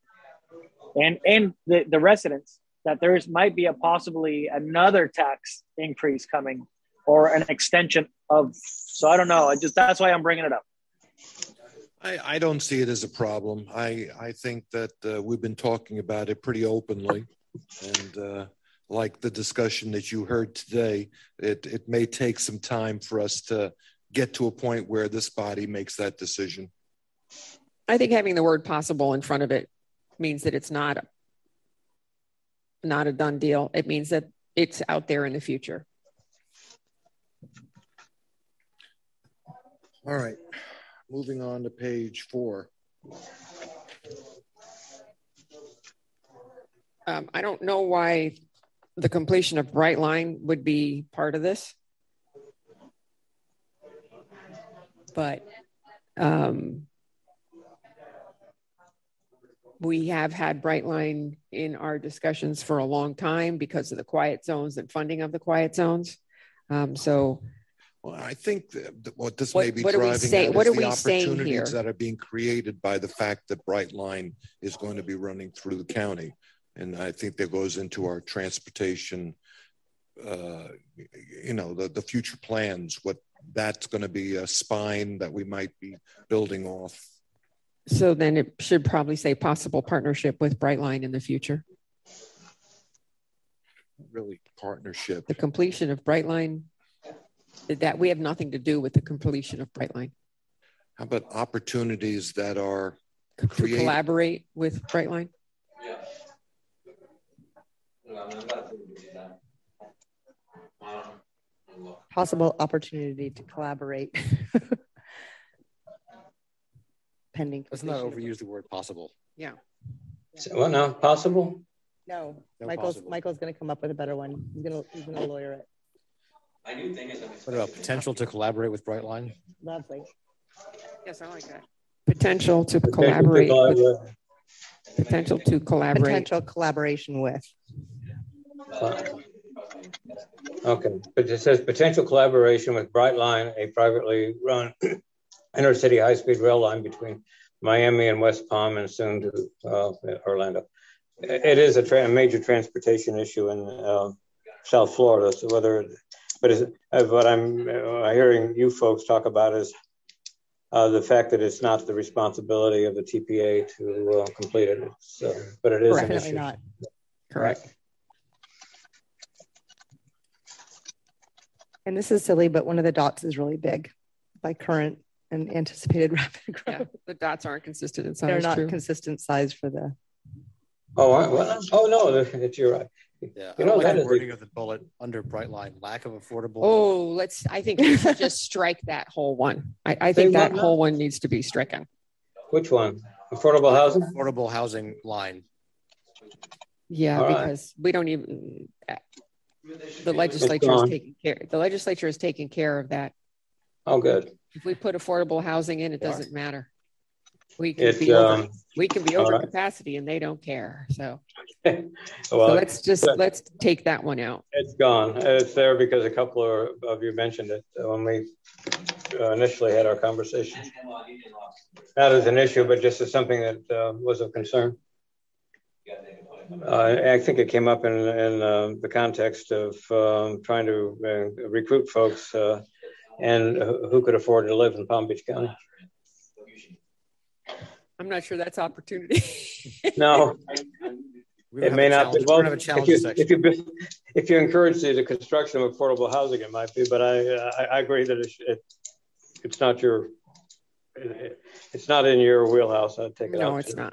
and the residents that might be possibly another tax increase coming or an extension of. So I don't know. That's why I'm bringing it up. I don't see it as a problem. I think that we've been talking about it pretty openly, and like the discussion that you heard today, it may take some time for us to get to a point where this body makes that decision. I think having the word possible in front of it means that it's not a done deal. It means that it's out there in the future. All right. Moving on to page 4. I don't know why the completion of Brightline would be part of this, but we have had Brightline in our discussions for a long time because of the quiet zones and funding of the quiet zones. Well, I think that what this may be driving at is the opportunities that are being created by the fact that Brightline is going to be running through the county. And I think that goes into our transportation, the future plans, what that's going to be a spine that we might be building off. So then it should probably say possible partnership with Brightline in the future. Really partnership. The completion of Brightline, that we have nothing to do with the completion of Brightline. How about opportunities that are to collaborate with Brightline? Possible opportunity to collaborate. Pending. Let's not overuse the word possible. Yeah. So, well, no, possible? No, Michael's going to come up with a better one. He's going to lawyer it. My new thing is what about potential to collaborate with Brightline? Lovely. Yes, I like that. Potential to collaborate. Potential to collaborate. Potential collaboration with. Okay, but it says potential collaboration with Brightline, a privately run intercity high-speed rail line between Miami and West Palm and soon to Orlando. It is a major transportation issue in South Florida. So what I'm hearing you folks talk about is the fact that it's not the responsibility of the TPA to complete it. But it is an issue. Definitely not. Correct. And this is silly, but one of the dots is really big by current and anticipated rapid growth. Yeah, the dots aren't consistent in size. They're not consistent size for the. Oh no, you're right. Yeah, I don't like the wording of the bullet under Brightline, lack of affordable. Oh, I think we should just strike that whole one. I think that whole one needs to be stricken. Which one? Affordable housing? Affordable housing line. Yeah, because we don't even, the legislature is taking care. The legislature is taking care of that. Oh, good. If we put affordable housing in, it doesn't matter. We can be over capacity, and they don't care. So, let's take that one out. It's gone. It's there because a couple of you mentioned it when we initially had our conversation. Not as an issue, but just as something that was of concern. I think it came up in the context of trying to recruit folks and who could afford to live in Palm Beach County. I'm not sure that's opportunity. No, it may not be. Well, if you encourage the construction of affordable housing, it might be. But I agree that it's not it's not in your wheelhouse. I'd take it out. No, it's not.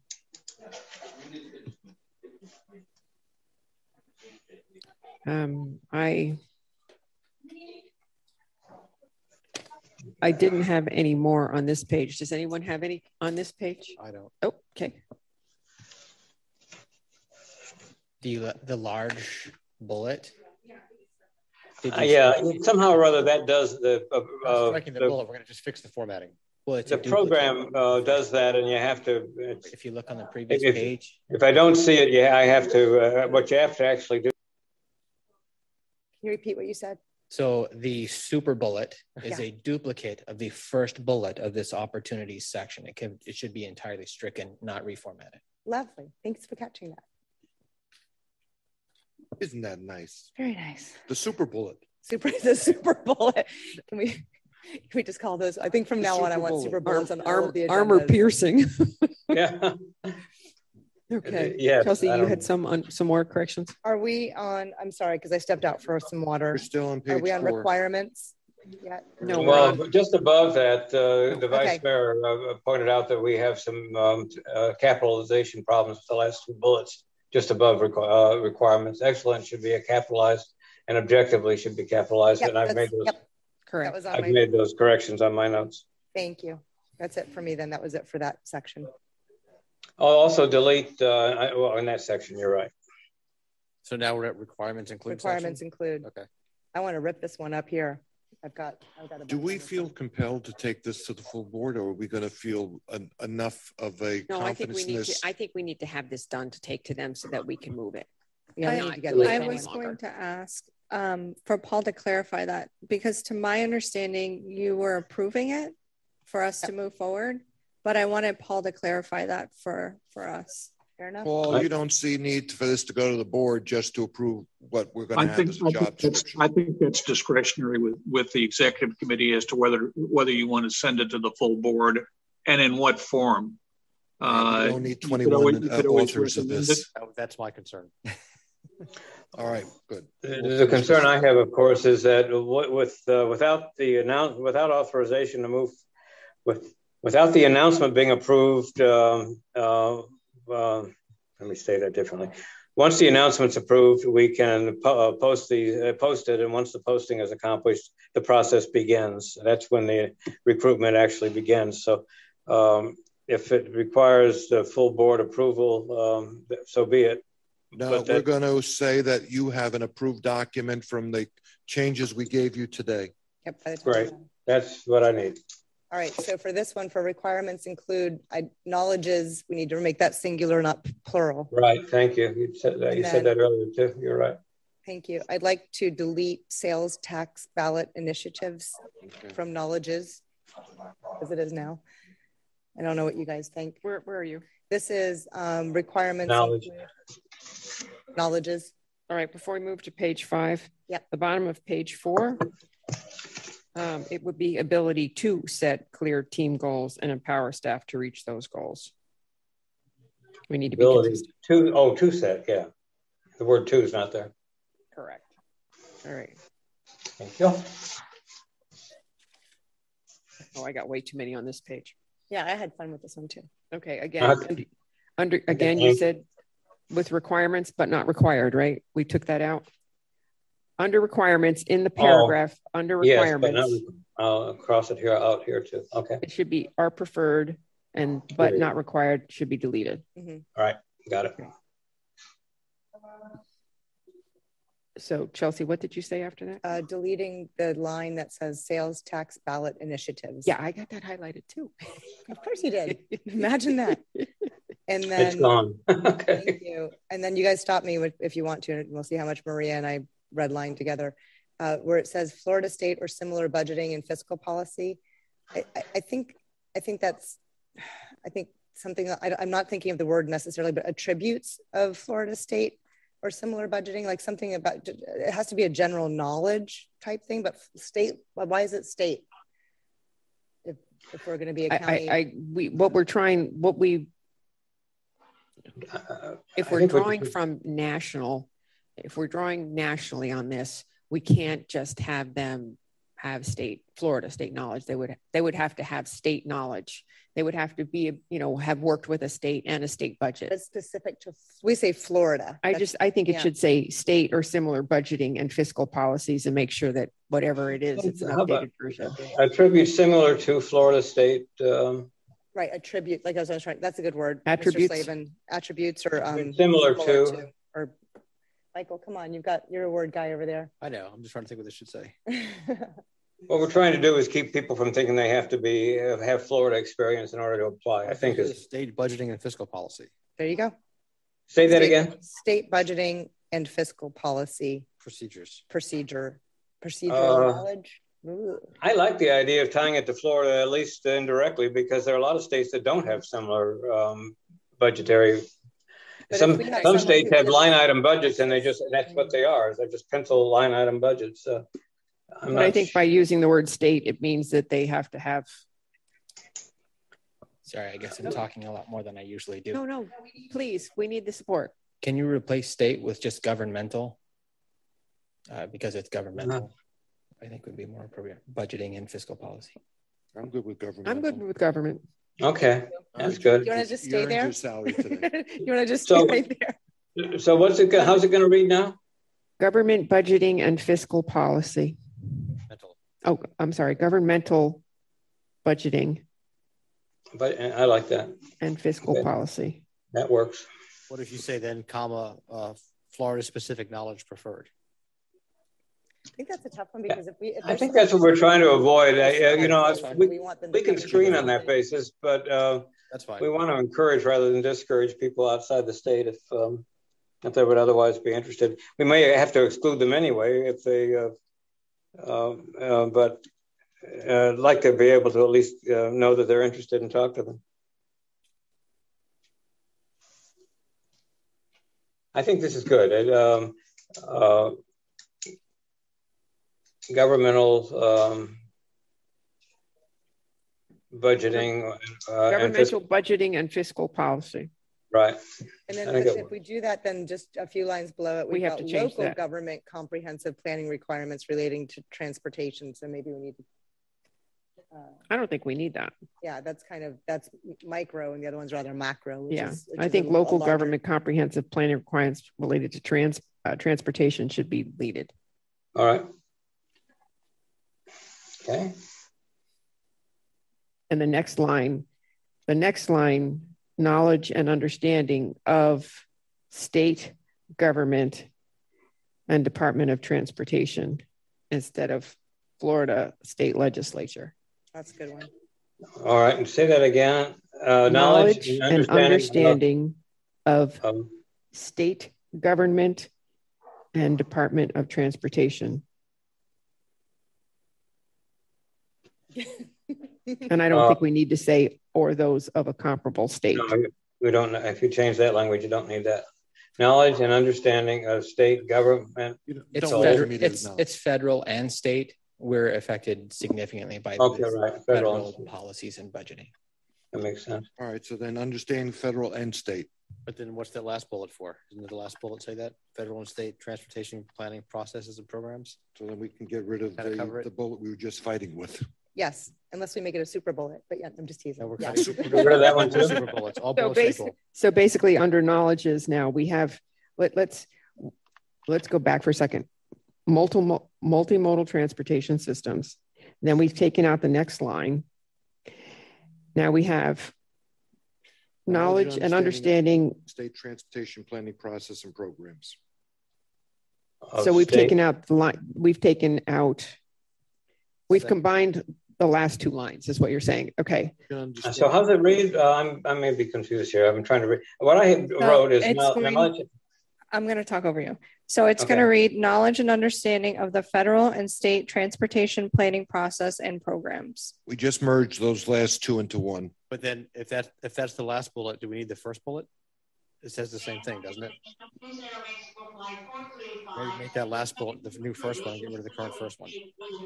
I didn't have any more on this page. Does anyone have any on this page? I don't. Oh, okay. The large bullet. Yeah, somehow or other that does the. Striking the bullet, we're going to just fix the formatting. Well, the program does that, and you have to. If you look on the previous page. If I don't see it, I have to. What you have to actually do. Can you repeat what you said? So the super bullet is a duplicate of the first bullet of this opportunities section. It should be entirely stricken, not reformatted. Lovely. Thanks for catching that. Isn't that nice? Very nice. The super bullet. The super bullet. Can we just call those? I think from now on, I want super bullets on all of the agendas. Armor piercing. Yeah. Okay. Yeah. Chelsea, you had some more corrections. Are we on? I'm sorry, because I stepped out for some water. We're still on page 4. Are we on requirements yet? No. Well, just above that, the vice mayor pointed out that we have some capitalization problems with the last 2 bullets. Just above requirements. Excellent should be capitalized, and objectively should be capitalized. Yep, and I've made those. Correct. I've made those corrections on my notes. Thank you. That's it for me. Then that was it for that section. I'll also delete, in that section, you're right. So now we're at requirements include. Requirements section? include. Okay. I want to rip this one up here. I've got Do we feel compelled to take this to the full board, or are we going to feel enough of a confidence in this? I think we need to have this done to take to them so that we can move it. I was going to ask for Paul to clarify that, because to my understanding, you were approving it for us to move forward. But I wanted Paul to clarify that for us. Fair enough. Paul, you don't see need for this to go to the board just to approve what we're going to have as a job description. I think that's discretionary with the executive committee as to whether you want to send it to the full board and in what form. We don't need 21 authors of this. That's my concern. All right, good. The concern I have, of course, is that without authorization to move, without the announcement being approved, let me say that differently. Once the announcement's approved, we can post it, and once the posting is accomplished, the process begins. That's when the recruitment actually begins. So if it requires the full board approval, so be it. No, we're going to say that you have an approved document from the changes we gave you today. Yep. Right. That's what I need. All right. So for this one, for requirements include acknowledges, we need to make that singular, not plural. Right. Thank you. You said that. You said that earlier too. You're right. Thank you. I'd like to delete sales tax ballot initiatives from knowledges as it is now. I don't know what you guys think. Where are you? This is requirements. Knowledges. All right, before we move to page 5, the bottom of page 4, it would be ability to set clear team goals and empower staff to reach those goals. We need to be consistent. To set, yeah. The word to is not there. Correct. All right. Thank you. Oh, I got way too many on this page. Yeah, I had fun with this one too. Okay, again, you said with requirements, but not required, right? We took that out. Under requirements in the paragraph, under requirements. Yes, but I'll cross it out here too. Okay. It should be are preferred but not required should be deleted. Mm-hmm. All right, got it. So Chelsea, what did you say after that? Deleting the line that says sales tax ballot initiatives. Yeah, I got that highlighted too. Of course you did. Imagine that. And then it's gone. Okay. Thank you. And then you guys stop me if you want to, and we'll see how much Maria and I redline together, where it says Florida state or similar budgeting and fiscal policy. I think something that I'm not thinking of the word necessarily, but attributes of Florida state or similar budgeting, like something about, it has to be a general knowledge type thing, but state, why is it state? If we're going to be a county. If we're drawing from national, if we're drawing nationally on this, we can't just have them have Florida state knowledge. They would have to have state knowledge. They would have to be, have worked with a state and a state budget. It's specific to, we say Florida. I think it should say state or similar budgeting and fiscal policies and make sure that whatever it is, it's an updated version. Attribute similar to Florida state. Right, attribute, like I was trying, that's a good word. Attributes. Mr. Slavin, attributes or similar to. Or Michael, come on, you're a word guy over there. I know, I'm just trying to think what this should say. What we're trying to do is keep people from thinking they have to have Florida experience in order to apply. I think it's state budgeting and fiscal policy. There you go. Say that again. State budgeting and fiscal policy. Procedural knowledge. Ooh. I like the idea of tying it to Florida, at least indirectly, because there are a lot of states that don't have similar budgetary. Some states have line item budgets, and that's what they are. They're just pencil line item budgets. I think by using the word state, it means that they have to have. Sorry, I guess I'm talking a lot more than I usually do. No, please, we need the support. Can you replace state with just governmental? Because it's governmental. I think would be more appropriate. Budgeting and fiscal policy. I'm good with government. I'm good with government. Okay, that's good. You want to just stay there? You want to just stay right there? So how's it going to read now? Government budgeting and fiscal policy. Oh, I'm sorry. Governmental budgeting. But I like that. And fiscal policy. That works. What if you say then, comma, Florida specific knowledge preferred? I think that's a tough one because I think that's what we're trying to avoid. We can screen on that basis, but that's fine. We want to encourage rather than discourage people outside the state if they would otherwise be interested. We may have to exclude them anyway if they, but I'd like to be able to at least know that they're interested and talk to them. I think this is good. budgeting. Governmental budgeting and fiscal policy. Right. And then if we do that, then just a few lines below it, we have to change local that. Government comprehensive planning requirements relating to transportation. So maybe we need to. I don't think we need that. Yeah, that's micro, and the other one's rather macro. I think local government comprehensive planning requirements related to transportation should be deleted. All right. Okay. And the next line, knowledge and understanding of state government and Department of Transportation instead of Florida state legislature. That's a good one. All right, and say that again. Knowledge and understanding of state government and Department of Transportation. And I don't think we need to say or those of a comparable state. No, we don't. If you change that language, you don't need that. Knowledge and understanding of state government. It's federal and state. We're affected significantly by federal policies and budgeting. That makes sense. All right, so then understanding federal and state. But then what's that last bullet for? Didn't the last bullet say that? Federal and state transportation planning processes and programs? So then we can get rid of the bullet we were just fighting with. Yes, unless we make it a super bullet. But yeah, I'm just teasing. No, we're yeah. get rid of that one too. Super bullets. All bullets so basically under knowledges now we have, let's go back for a second. Multimodal transportation systems. Then we've taken out the next line. Now we have knowledge and understanding state transportation planning process and programs. So we've taken out the line. We've combined the last two lines is what you're saying. Okay. So how's it read? I may be confused here. I'm trying to read. What I wrote is knowledge. I'm going to talk over you. So it's going to read knowledge and understanding of the federal and state transportation planning process and programs. We just merged those last two into one. But then if that's the last bullet, do we need the first bullet? It says the same thing, doesn't it? Maybe make that last bullet the new first one and get rid of the current first one.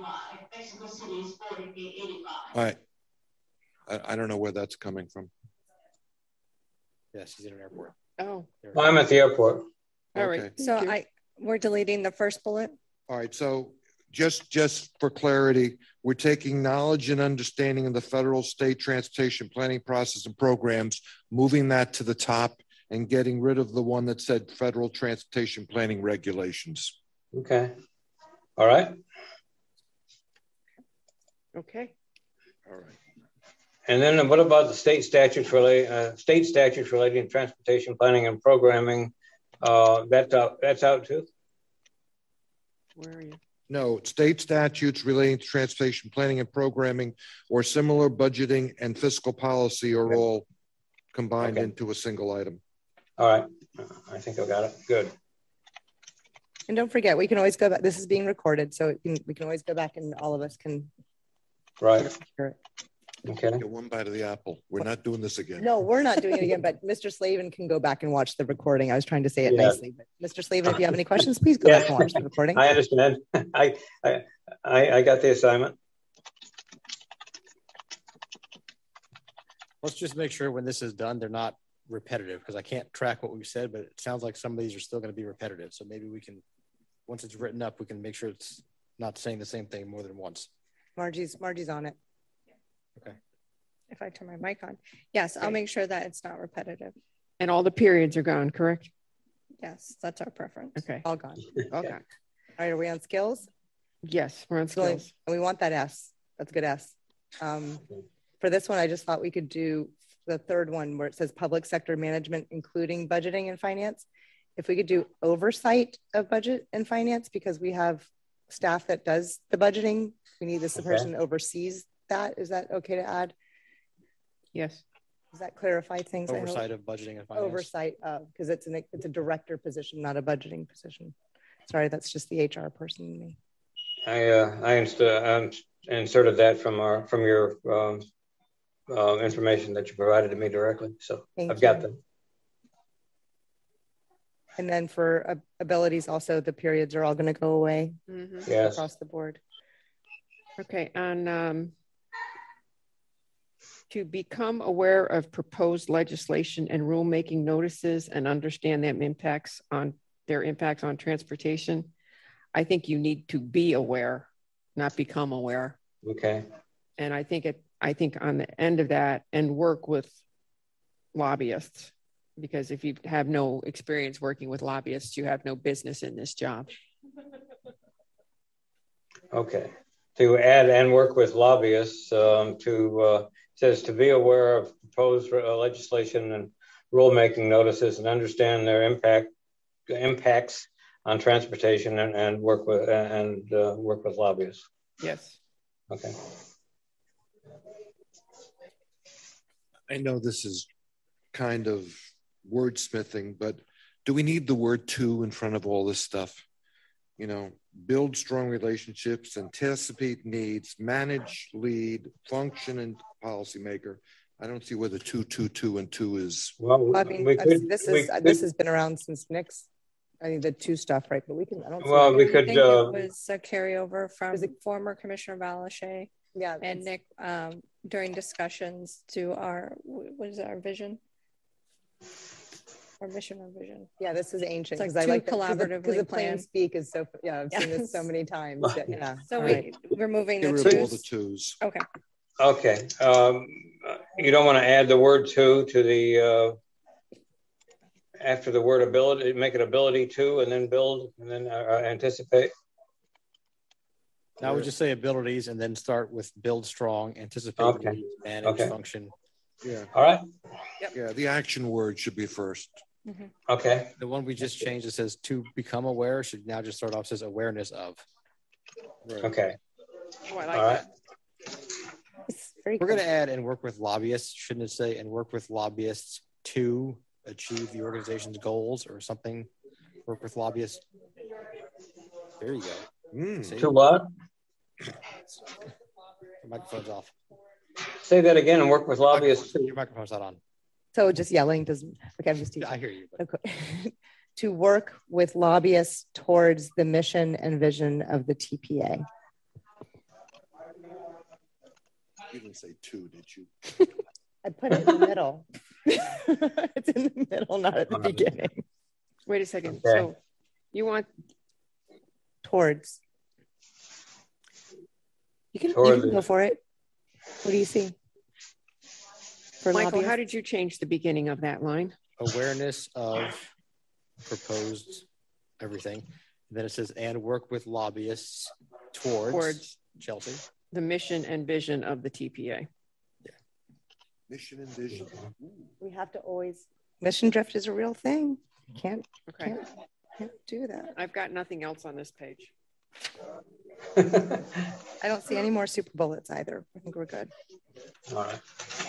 All right. I don't know where that's coming from. Yeah, she's in an airport. Oh. Well, I'm at the airport. All right. So we're deleting the first bullet. All right. So just for clarity, we're taking knowledge and understanding of the federal state transportation planning process and programs, moving that to the top and getting rid of the one that said federal transportation planning regulations. Okay. All right. Okay. All right. And then what about the state statutes relating to transportation planning and programming? That's out too. Where are you? No, state statutes relating to transportation planning and programming or similar budgeting and fiscal policy are all combined into a single item. All right. I think I got it. Good. And don't forget, we can always go back. This is being recorded, so we can always go back and all of us can. Right. Sure. Okay. Get one bite of the apple. We're not doing this again. No, we're not doing it again, but Mr. Slavin can go back and watch the recording. I was trying to say it nicely, but Mr. Slavin, if you have any questions, please go back and watch the recording. I understand. I got the assignment. Let's just make sure when this is done, they're not repetitive, because I can't track what we've said, but it sounds like some of these are still going to be repetitive. So maybe we can, once it's written up, we can make sure it's not saying the same thing more than once. Margie's on it. Okay. If I turn my mic on. Yes, I'll make sure that it's not repetitive. And all the periods are gone, correct? Yes, that's our preference. Okay. All gone. All gone. All right, are we on skills? Yes, we're on skills. And we want that S. That's a good S. For this one, I just thought we could do the third one where it says public sector management, including budgeting and finance. If we could do oversight of budget and finance, because we have staff that does the budgeting. We need this person oversees that. Is that okay to add? Yes. Does that clarify things? Oversight of budgeting and finance. Oversight of, because it's a director position, not a budgeting position. Sorry, that's just the HR person in me. I inserted that from your information that you provided to me directly. So I've got them. And then for abilities, also the periods are all going to go away yes. across the board. Okay, on To become aware of proposed legislation and rulemaking notices and understand their impacts on transportation. I think you need to be aware, not become aware. Okay. And I think on the end of that, and work with lobbyists, because if you have no experience working with lobbyists, you have no business in this job. Okay. To add and work with lobbyists says to be aware of proposed legislation and rulemaking notices and understand their impacts on transportation and work with lobbyists. Yes. Okay. I know this is kind of wordsmithing, but do we need the word "to" in front of all this stuff? You know, build strong relationships, anticipate needs, manage, lead, function, and policymaker. I don't see where the two and two is. Well, I mean, this has been around since Nick's. I think the two stuff, right? But we can. I don't. Well, we could. I think it was a carryover from former Commissioner Balashe. Yeah, and Nick during discussions to our vision. Our mission or vision. Yeah, this is ancient because I like collaboratively because the plain speak is so. Yeah, I've seen this so many times. Yeah. So we're moving the twos. The twos. Okay. Okay. You don't want to add the word "to" the after the word "ability." Make it "ability to," and then build, and then anticipate. I would just say abilities, and then start with build strong, anticipate, manage, function. Yeah. All right. Yep. Yeah, the action word should be first. Mm-hmm. Okay. The one we just changed, it says to become aware, should now just start off says awareness of. Right. Okay. Oh, I like that. We're going to add and work with lobbyists. Shouldn't it say and work with lobbyists to achieve the organization's goals or something? Work with lobbyists. There you go. To what? The microphone's off. Say that again and work with lobbyists. Your microphone's not on. So just yelling doesn't. Okay, I'm just teaching. I hear you. Okay. To work with lobbyists towards the mission and vision of the TPA. You didn't say "to," did you? I put it in the middle. It's in the middle, not at the beginning. Wait a second. Okay. So you want towards. You can go for it. What do you see? For Michael, lobbyists? How did you change the beginning of that line? Awareness of proposed everything. And then it says, and work with lobbyists towards Chelsea. The mission and vision of the TPA. Yeah. Mission and vision. We have to always. Mission drift is a real thing. Can't do that. I've got nothing else on this page. I don't see any more super bullets either. I think we're good. All right.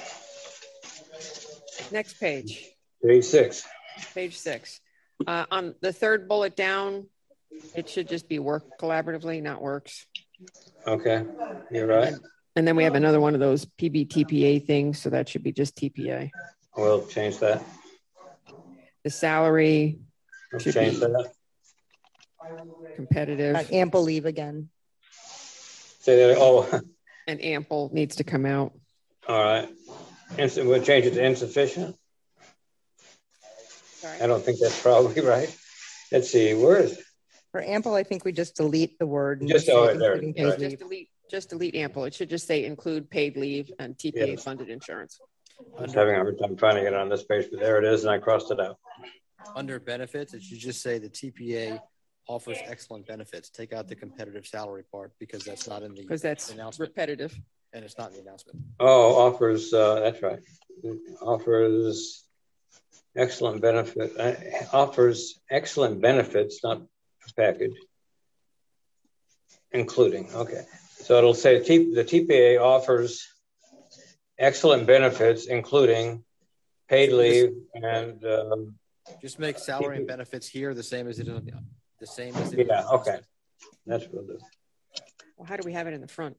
Next page. Page 6. Page 6. On the third bullet down, it should just be work collaboratively, not works. Okay, you're right. And then we have another one of those PBTPA things, so that should be just TPA. We'll change that. The salary should change that. Competitive. Ample leave again. Say that. Oh. And ample needs to come out. All right. We'll change it to insufficient. Sorry. I don't think that's probably right. Let's see. Where is it? For ample, I think we just delete the word. Just delete ample. It should just say include paid leave and TPA funded insurance. I was having a hard time finding it on this page, but there it is, and I crossed it out. Under benefits, it should just say the TPA offers excellent benefits. Take out the competitive salary part because that's not in the announcement. Repetitive. And it's not in the announcement. Oh, offers, that's right. Offers excellent benefit. Offers excellent benefits, not package. Including, okay. So it'll say the TPA offers excellent benefits, including paid leave and just make salary and benefits here the same as it is on the same as it is. Yeah, okay. That's what we'll do. Well, how do we have it in the front?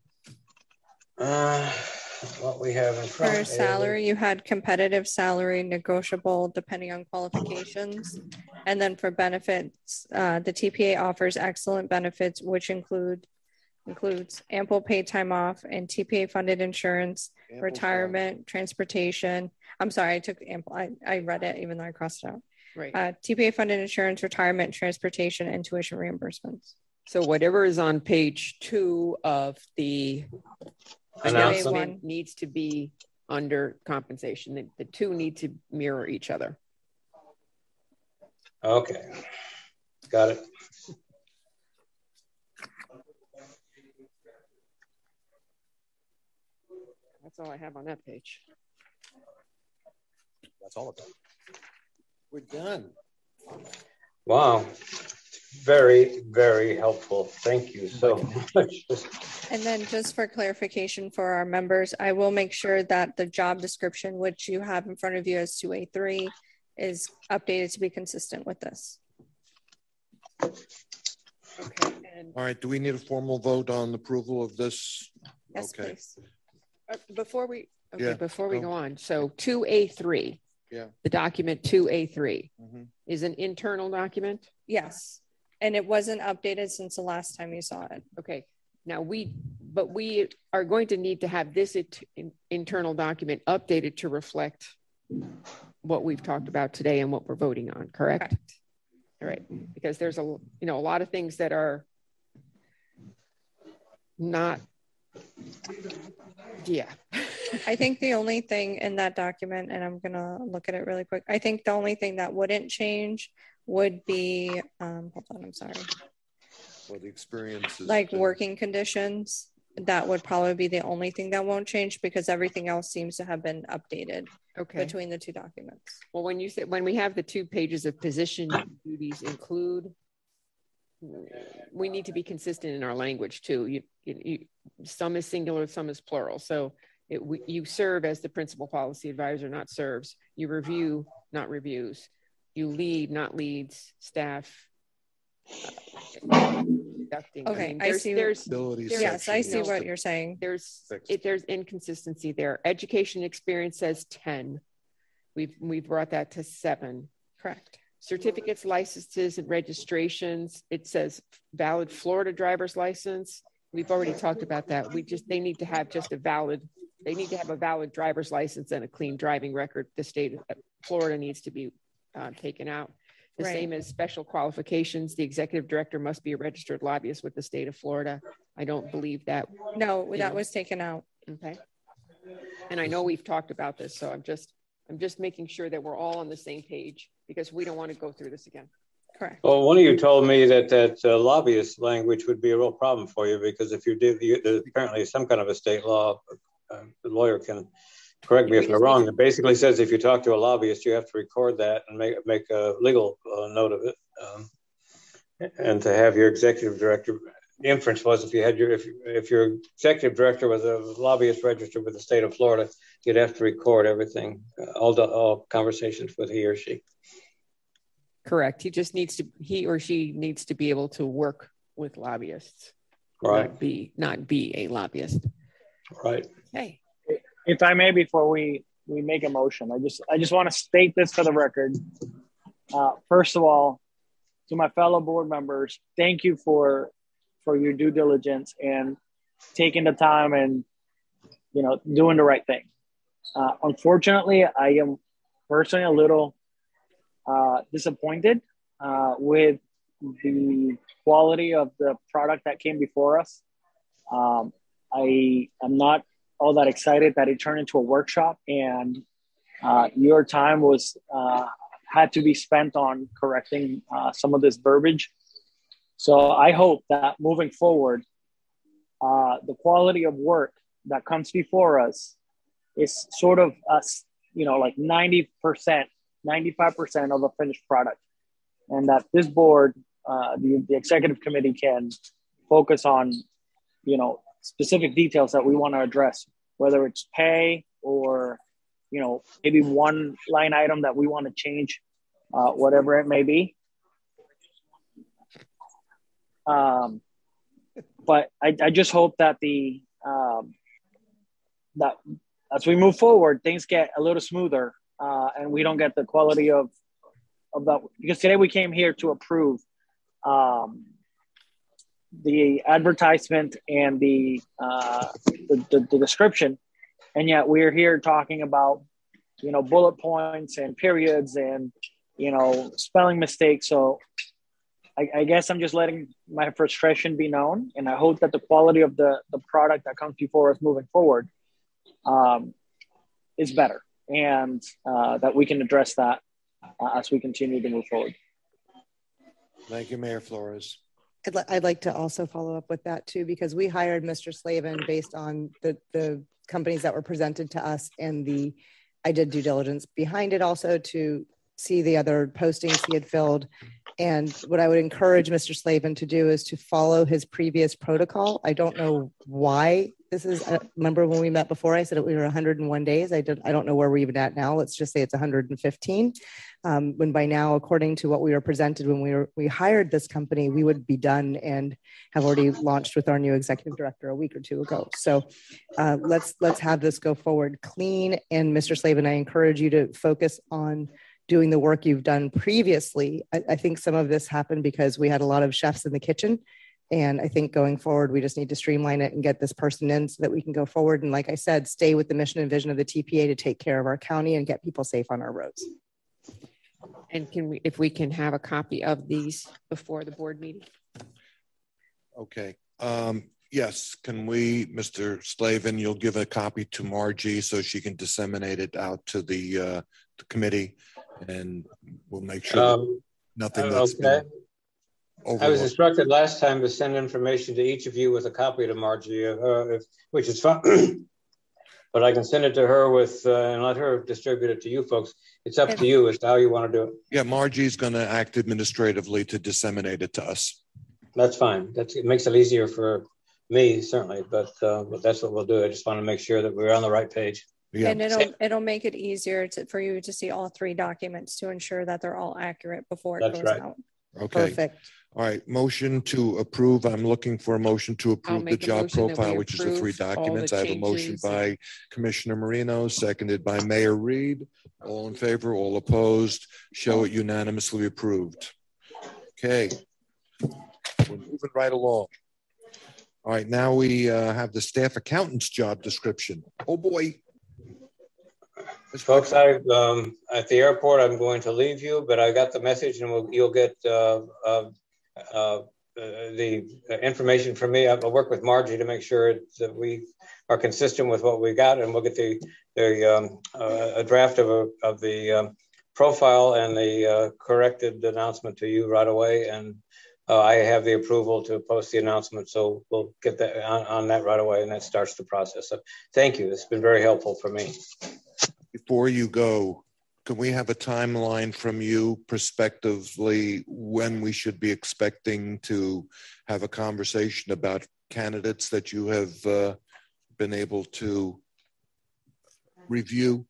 What we have in front. For salary, you had competitive salary, negotiable depending on qualifications. And then for benefits, the TPA offers excellent benefits, which include includes ample paid time off and TPA funded insurance, Ample retirement, transportation. I'm sorry, I took ample, I read it even though I crossed it out. Right. TPA funded insurance, retirement, transportation, and tuition reimbursements. So whatever is on page 2 of the announcement needs to be under compensation. The two need to mirror each other. Okay, got it. That's all I have on that page. That's all of it. We're done. Wow. Very, very helpful. Thank you so much. And then just for clarification for our members, I will make sure that the job description, which you have in front of you as 2A3, is updated to be consistent with this. Okay. And all right. Do we need a formal vote on approval of this? Yes, okay. Please. Before we go on, so 2A3, the document 2A3 is an internal document? Yes. And it wasn't updated since the last time you saw it. Okay. Now we are going to need to have this internal document updated to reflect what we've talked about today and what we're voting on, correct? All right. Because there's a lot of things that are not, I think the only thing in that document, and I'm going to look at it really quick. I think the only thing that wouldn't change would be, hold on, I'm sorry. Well, the experience is like working conditions. That would probably be the only thing that won't change because everything else seems to have been updated between the two documents. Well, when we have the 2 pages of position duties include, we need to be consistent in our language too. Some is singular, some is plural. So you serve as the principal policy advisor, not serves. You review, not reviews. You lead, not leads, staff. Conducting. Okay, I see. Yes, I see what you're saying. There's inconsistency there. Education experience says 10. We've brought that to 7. Correct. Certificates, licenses, and registrations. It says valid Florida driver's license. We've already talked about that. They need to have a valid driver's license and a clean driving record. The state of Florida needs to be taken out. The same as special qualifications. The executive director must be a registered lobbyist with the state of Florida. I don't believe that. No, that was taken out. Okay. And I know we've talked about this, so I'm just making sure that we're all on the same page because we don't want to go through this again. Correct. Well, one of you told me that lobbyist language would be a real problem for you because if you did, apparently some kind of a state law, the lawyer can correct me if I'm wrong. It basically says if you talk to a lobbyist, you have to record that and make a legal note of it. And to have your executive director, the inference was if your executive director was a lobbyist registered with the state of Florida, you'd have to record everything, all conversations with he or she. Correct. He or she needs to be able to work with lobbyists, right? Not be a lobbyist, right? Hey. If I may, before we make a motion, I just want to state this for the record. First of all, to my fellow board members, thank you for your due diligence and taking the time and doing the right thing. Unfortunately, I am personally a little disappointed with the quality of the product that came before us. I am not all that excited that it turned into a workshop and your time was had to be spent on correcting some of this verbiage. So I hope that moving forward, the quality of work that comes before us is sort of like 90%, 95% of a finished product. And that this board, the executive committee can focus on, specific details that we want to address, whether it's pay or, maybe one line item that we want to change, whatever it may be. But I just hope that that as we move forward, things get a little smoother and we don't get the quality of that. Because today we came here to approve the advertisement and the description, and yet we're here talking about, bullet points and periods and, spelling mistakes. So I guess I'm just letting my frustration be known, and I hope that the quality of the product that comes before us moving forward is better, and that we can address that as we continue to move forward. Thank you, Mayor Flores. I'd like to also follow up with that too, because we hired Mr. Slavin based on the companies that were presented to us, and I did due diligence behind it also to see the other postings he had filled. And what I would encourage Mr. Slavin to do is to follow his previous protocol. I don't know why this is. Remember when we met before, I said we were 101 days. I don't know where we're even at now. Let's just say it's 115. When by now, according to what we were presented when we hired this company, we would be done and have already launched with our new executive director a week or two ago. So let's have this go forward clean. And Mr. Slavin, I encourage you to focus on doing the work you've done previously. I think some of this happened because we had a lot of chefs in the kitchen. And I think going forward, we just need to streamline it and get this person in so that we can go forward. And like I said, stay with the mission and vision of the TPA to take care of our county and get people safe on our roads. And if we can have a copy of these before the board meeting? Okay. Yes. Can we, Mr. Slavin, you'll give a copy to Margie so she can disseminate it out to the committee, and we'll make sure nothing that's been overlooked. I was instructed last time to send information to each of you with a copy to Margie, which is fine. But I can send it to her and let her distribute it to you folks. It's up to you as to how you want to do it. Yeah, Margie's going to act administratively to disseminate it to us. That's fine. It makes it easier for me, certainly, but that's what we'll do. I just want to make sure that we're on the right page. Yeah. And it'll make it easier for you to see all three documents to ensure that they're all accurate before it goes out. Okay. Perfect. All right. Motion to approve. I'm looking for a motion to approve the job profile, which is the three documents. I have a motion by Commissioner Marino, seconded by Mayor Reed. All in favor, all opposed. Show it unanimously approved. Okay. We're moving right along. All right. Now we have the staff accountant's job description. Oh boy. Folks, at the airport, I'm going to leave you, but I got the message, and you'll get the information from me. I'll work with Margie to make sure that we are consistent with what we got, and we'll get a draft of the profile and the corrected announcement to you right away. And I have the approval to post the announcement, so we'll get that on that right away, and that starts the process. So thank you. It's been very helpful for me. Before you go, can we have a timeline from you prospectively when we should be expecting to have a conversation about candidates that you have been able to review?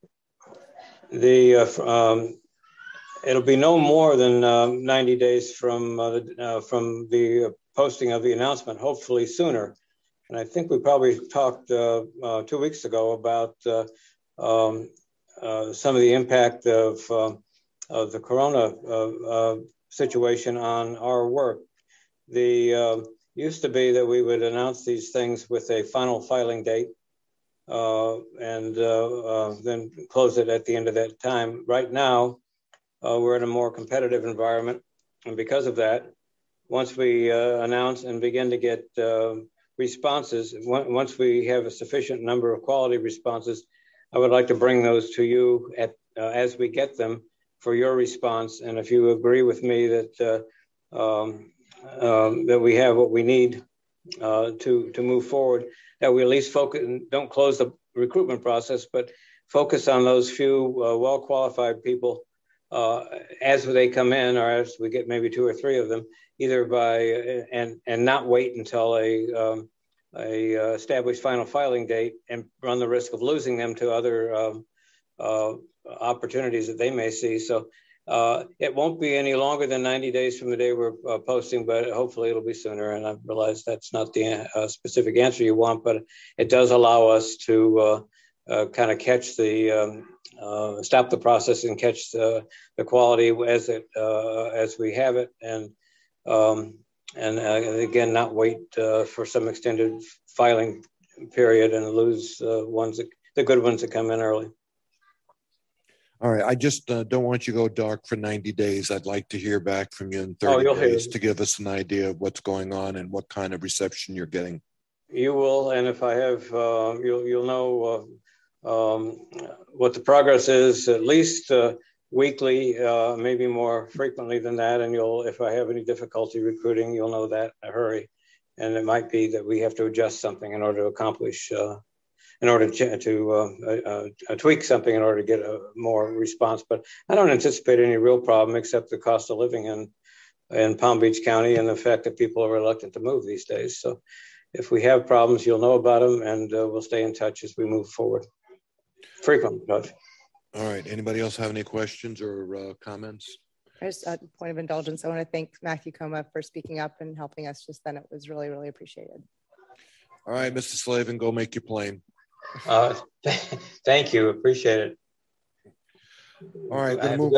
It'll be no more than 90 days from the posting of the announcement, hopefully sooner. And I think we probably talked 2 weeks ago about some of the impact of the corona situation on our work. Used to be that we would announce these things with a final filing date and then close it at the end of that time. Right now, we're in a more competitive environment. And because of that, once we announce and begin to get responses, once we have a sufficient number of quality responses, I would like to bring those to you as we get them for your response. And if you agree with me that that we have what we need to move forward, that we at least focus and don't close the recruitment process, but focus on those few well-qualified people as they come in, or as we get maybe 2 or 3 of them, either by and not wait until a established final filing date and run the risk of losing them to other opportunities that they may see. So it won't be any longer than 90 days from the day we're posting, but hopefully it'll be sooner. And I realize that's not the specific answer you want, but it does allow us to kind of catch stop the process and catch the quality as we have it. And again, not wait for some extended filing period and lose the good ones that come in early. All right. I just don't want you to go dark for 90 days. I'd like to hear back from you in 30 days to give us an idea of what's going on and what kind of reception you're getting. You will, and if I have, you'll know what the progress is at least weekly, maybe more frequently than that. And if I have any difficulty recruiting, you'll know that in a hurry. And it might be that we have to adjust something in order to accomplish, in order to tweak something in order to get a more response. But I don't anticipate any real problem except the cost of living in Palm Beach County and the fact that people are reluctant to move these days. So if we have problems, you'll know about them, and we'll stay in touch as we move forward. Frequently, Judge. All right. Anybody else have any questions or comments? Just a point of indulgence. I want to thank Matthew Coma for speaking up and helping us just then. It was really, really appreciated. All right, Mr. Slavin, go make your plane. Thank you. Appreciate it. All right,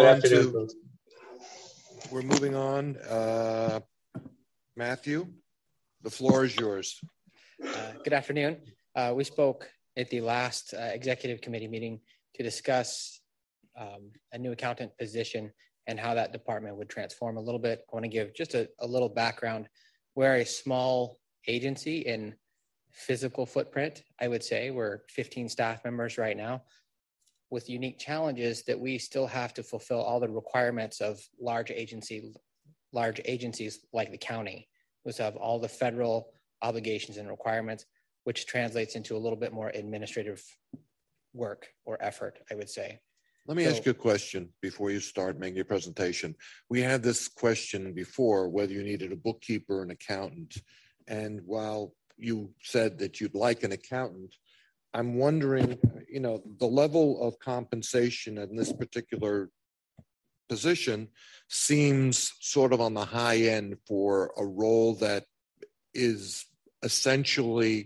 we're moving on. Matthew, the floor is yours. Good afternoon. We spoke at the last executive committee meeting to discuss a new accountant position and how that department would transform a little bit. I want to give just a little background. We're a small agency in physical footprint, I would say. We're 15 staff members right now with unique challenges that we still have to fulfill all the requirements of large agencies like the county. We have all the federal obligations and requirements, which translates into a little bit more administrative work or effort, I would say. Let me ask you a question before you start making your presentation. We had this question before, whether you needed a bookkeeper or an accountant. And while you said that you'd like an accountant, I'm wondering, the level of compensation in this particular position seems sort of on the high end for a role that is essentially,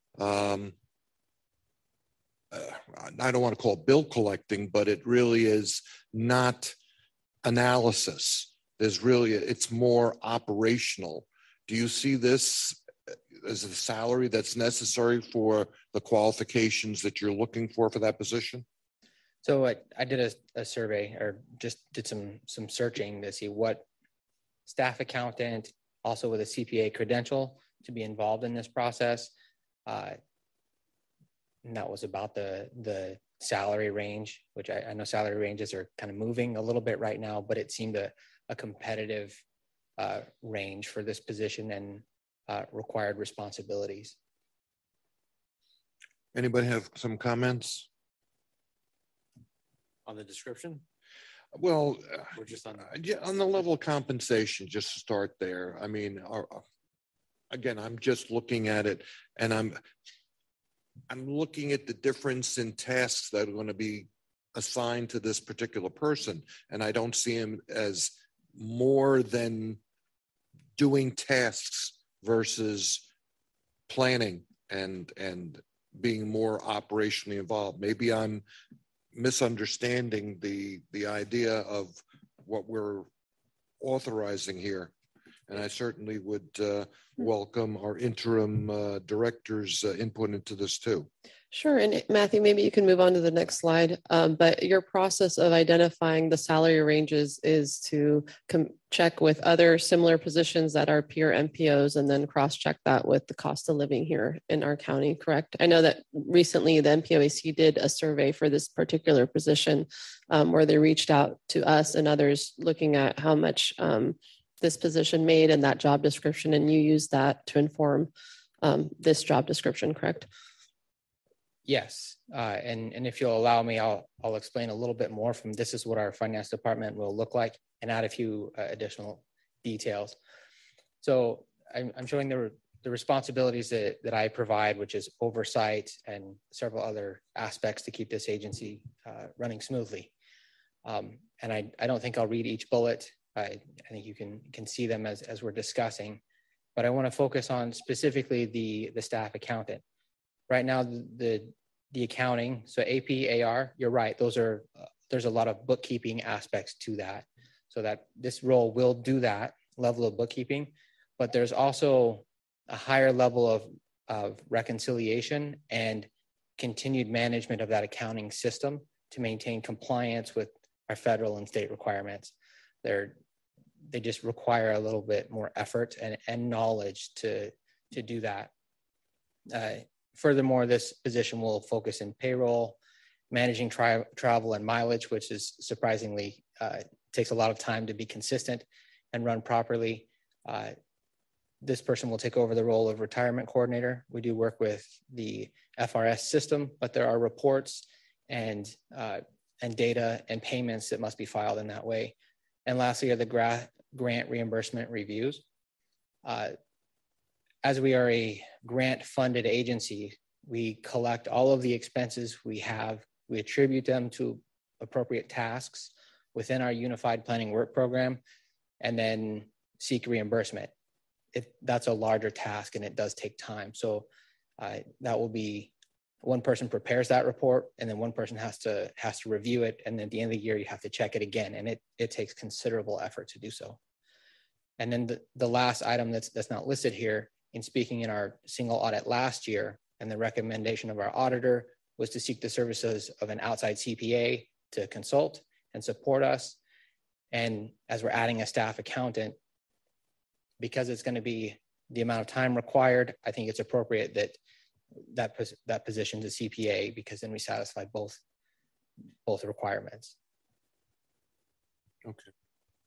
I don't want to call it bill collecting, but it really is not analysis. It's more operational. Do you see this as a salary that's necessary for the qualifications that you're looking for that position? So I did a survey, or just did some searching to see what staff accountant, also with a CPA credential, to be involved in this process. And that was about the salary range, which I know salary ranges are kind of moving a little bit right now, but it seemed a competitive range for this position and required responsibilities. Anybody have some comments on the description? Well, we're just on the level of compensation, just to start there. I mean, again, I'm just looking at it, and I'm looking at the difference in tasks that are going to be assigned to this particular person, and I don't see him as more than doing tasks versus planning and being more operationally involved. Maybe I'm misunderstanding the idea of what we're authorizing here. And I certainly would welcome our interim director's input into this too. Sure. And Matthew, maybe you can move on to the next slide. But your process of identifying the salary ranges is to check with other similar positions that are peer MPOs and then cross-check that with the cost of living here in our county, correct? I know that recently the MPOAC did a survey for this particular position where they reached out to us and others looking at how much this position made and that job description, and you use that to inform this job description, correct? Yes, and if you'll allow me, I'll explain a little bit more from this is what our finance department will look like and add a few additional details. So I'm showing the responsibilities that I provide, which is oversight and several other aspects to keep this agency running smoothly. And I don't think I'll read each bullet. I think you can see them as we're discussing, but I want to focus on specifically the staff accountant. Right now, the accounting, so AP, AR, you're right. There's a lot of bookkeeping aspects to that. So that this role will do that level of bookkeeping, but there's also a higher level of reconciliation and continued management of that accounting system to maintain compliance with our federal and state requirements. They just require a little bit more effort and knowledge to do that. Furthermore, this position will focus in payroll, managing travel and mileage, which is surprisingly takes a lot of time to be consistent and run properly. This person will take over the role of retirement coordinator. We do work with the FRS system, but there are reports and data and payments that must be filed in that way. And lastly are the grant reimbursement reviews. As we are a grant-funded agency, we collect all of the expenses we have, we attribute them to appropriate tasks within our Unified Planning Work Program, and then seek reimbursement. That's a larger task and it does take time. So that will be, one person prepares that report and then one person has to review it. And then at the end of the year, you have to check it again. And it takes considerable effort to do so. And then the last item that's not listed here, in speaking in our single audit last year, and the recommendation of our auditor was to seek the services of an outside CPA to consult and support us. And as we're adding a staff accountant, because it's going to be the amount of time required, I think it's appropriate that position's a CPA, because then we satisfy both requirements. Okay.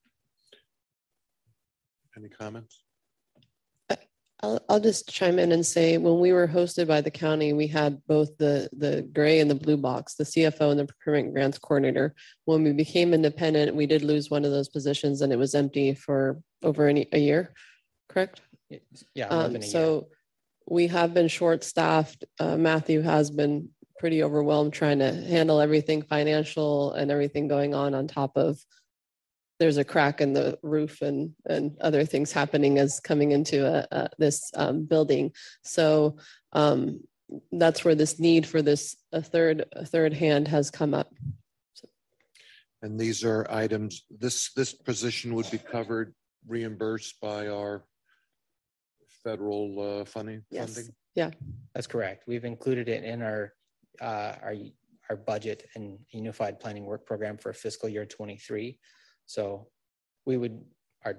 Any comments? I'll just chime in and say, when we were hosted by the county, we had both the gray and the blue box, the CFO and the procurement grants coordinator. When we became independent, we did lose one of those positions and it was empty for over a year, correct? Yeah. So we have been short-staffed. Matthew has been pretty overwhelmed trying to handle everything financial and everything going on top of there's a crack in the roof and other things happening as coming into this building. So that's where this need for a third hand has come up. And these are items, this position would be covered, reimbursed by our federal funding? Yeah, that's correct. We've included it in our budget and Unified Planning Work Program for fiscal year 23. So our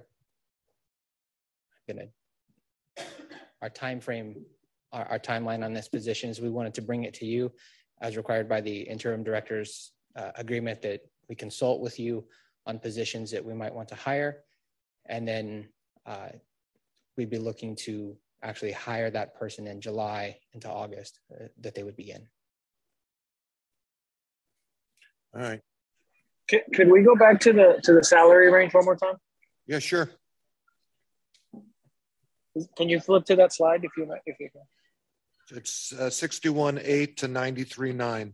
time frame, our timeline on this position is we wanted to bring it to you as required by the interim director's agreement that we consult with you on positions that we might want to hire. And then we'd be looking to actually hire that person in July into August that they would be in. All right. Could we go back to the salary range one more time? Yeah, sure. Can you flip to that slide if you can? It's 61.8 to 93.9.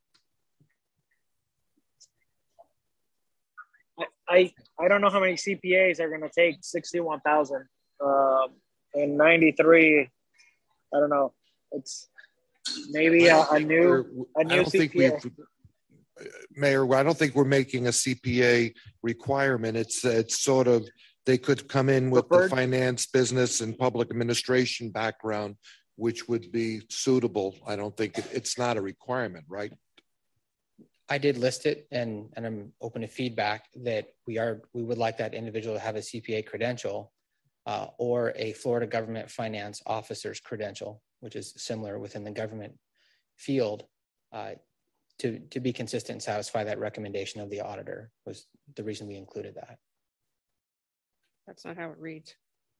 I don't know how many CPAs are going to take 61,000 and 93. I don't know. It's maybe a new CPA. Mayor, I don't think we're making a CPA requirement. It's sort of, they could come in with the finance, business, and public administration background, which would be suitable. I don't think it's not a requirement, right? I did list it, and I'm open to feedback that we would like that individual to have a CPA credential or a Florida government finance officer's credential, which is similar within the government field. To be consistent and satisfy that recommendation of the auditor was the reason we included that. That's not how it reads.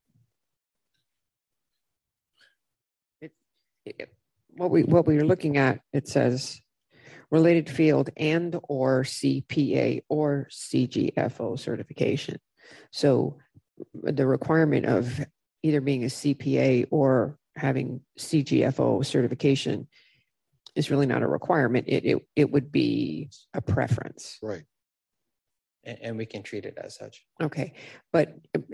What we're looking at, it says related field and or CPA or CGFO certification. So the requirement of either being a CPA or having CGFO certification is really not a requirement. It would be a preference. Right. And we can treat it as such. Okay. But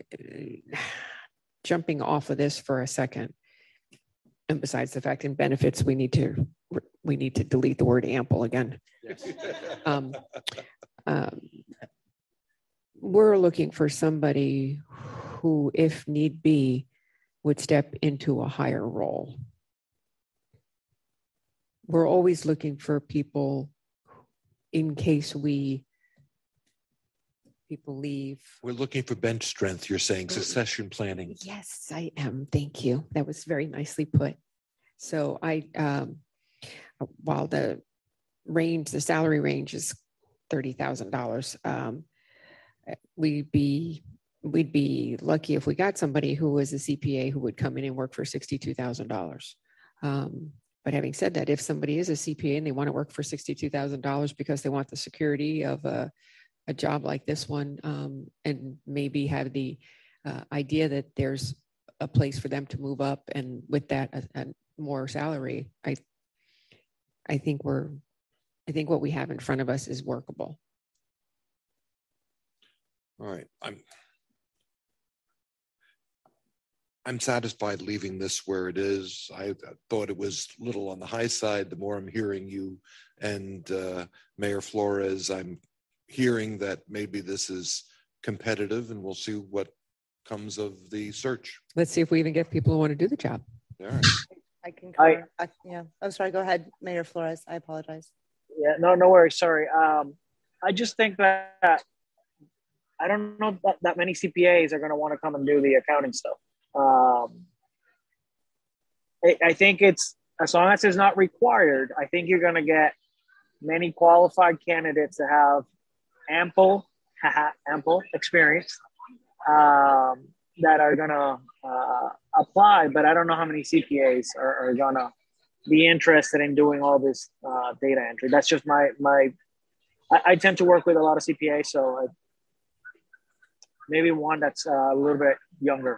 jumping off of this for a second, and besides the fact in benefits, we need to delete the word ample again. Yes. We're looking for somebody who, if need be, would step into a higher role. We're always looking for people in case people leave. We're looking for bench strength, you're saying, succession planning. Yes, I am. Thank you. That was very nicely put. So while the salary range is $30,000, we'd be lucky if we got somebody who was a CPA who would come in and work for $62,000. But having said that, if somebody is a CPA and they want to work for $62,000 because they want the security of a job like this one, and maybe have the idea that there's a place for them to move up, and with that a more salary, I think what we have in front of us is workable. All right, I'm satisfied leaving this where it is. I thought it was a little on the high side. The more I'm hearing you and Mayor Flores, I'm hearing that maybe this is competitive, and we'll see what comes of the search. Let's see if we even get people who want to do the job. All right. I concur. Yeah. I'm sorry. Go ahead, Mayor Flores. I apologize. Yeah. No worries. Sorry. I just think that I don't know that many CPAs are going to want to come and do the accounting stuff. I think it's, as long as it's not required, I think you're going to get many qualified candidates that have ample experience that are going to apply, but I don't know how many CPAs are going to be interested in doing all this data entry. That's just I tend to work with a lot of CPAs, so maybe one that's a little bit younger.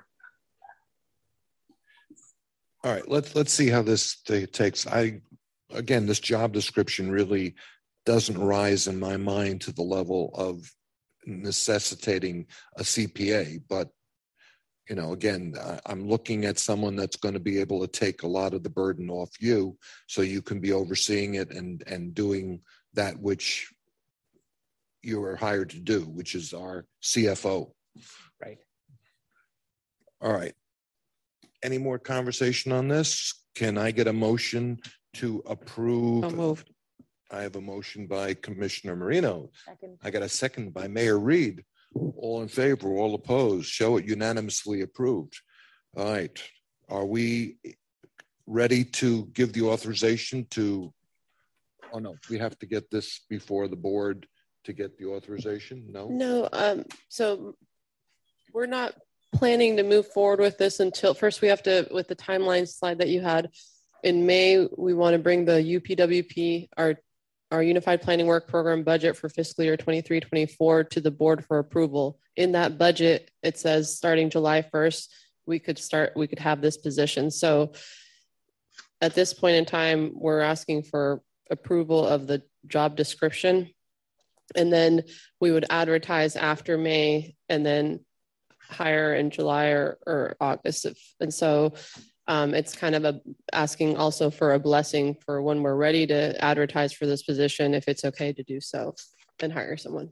All right, let's see how this takes. Again, this job description really doesn't rise in my mind to the level of necessitating a CPA, but again, I'm looking at someone that's going to be able to take a lot of the burden off you, so you can be overseeing it and doing that which you are hired to do, which is our CFO. Right. All right. Any more conversation on this? Can I get a motion to approve? So moved. I have a motion by Commissioner Marino. Second. I got a second by Mayor Reed. All in favor, all opposed, show it unanimously approved. All right. Are we ready to give the authorization to, oh no, we have to get this before the board to get the authorization? No? So we're not planning to move forward with this until first we have to, with the timeline slide that you had in May, we want to bring the UPWP, our Unified Planning Work Program budget for fiscal year 23-24 to the board for approval. In that budget, it says starting July 1st, we could have this position. So at this point in time, we're asking for approval of the job description. And then we would advertise after May and then hire in July or August. And so it's kind of asking also for a blessing for when we're ready to advertise for this position, if it's okay to do so and hire someone.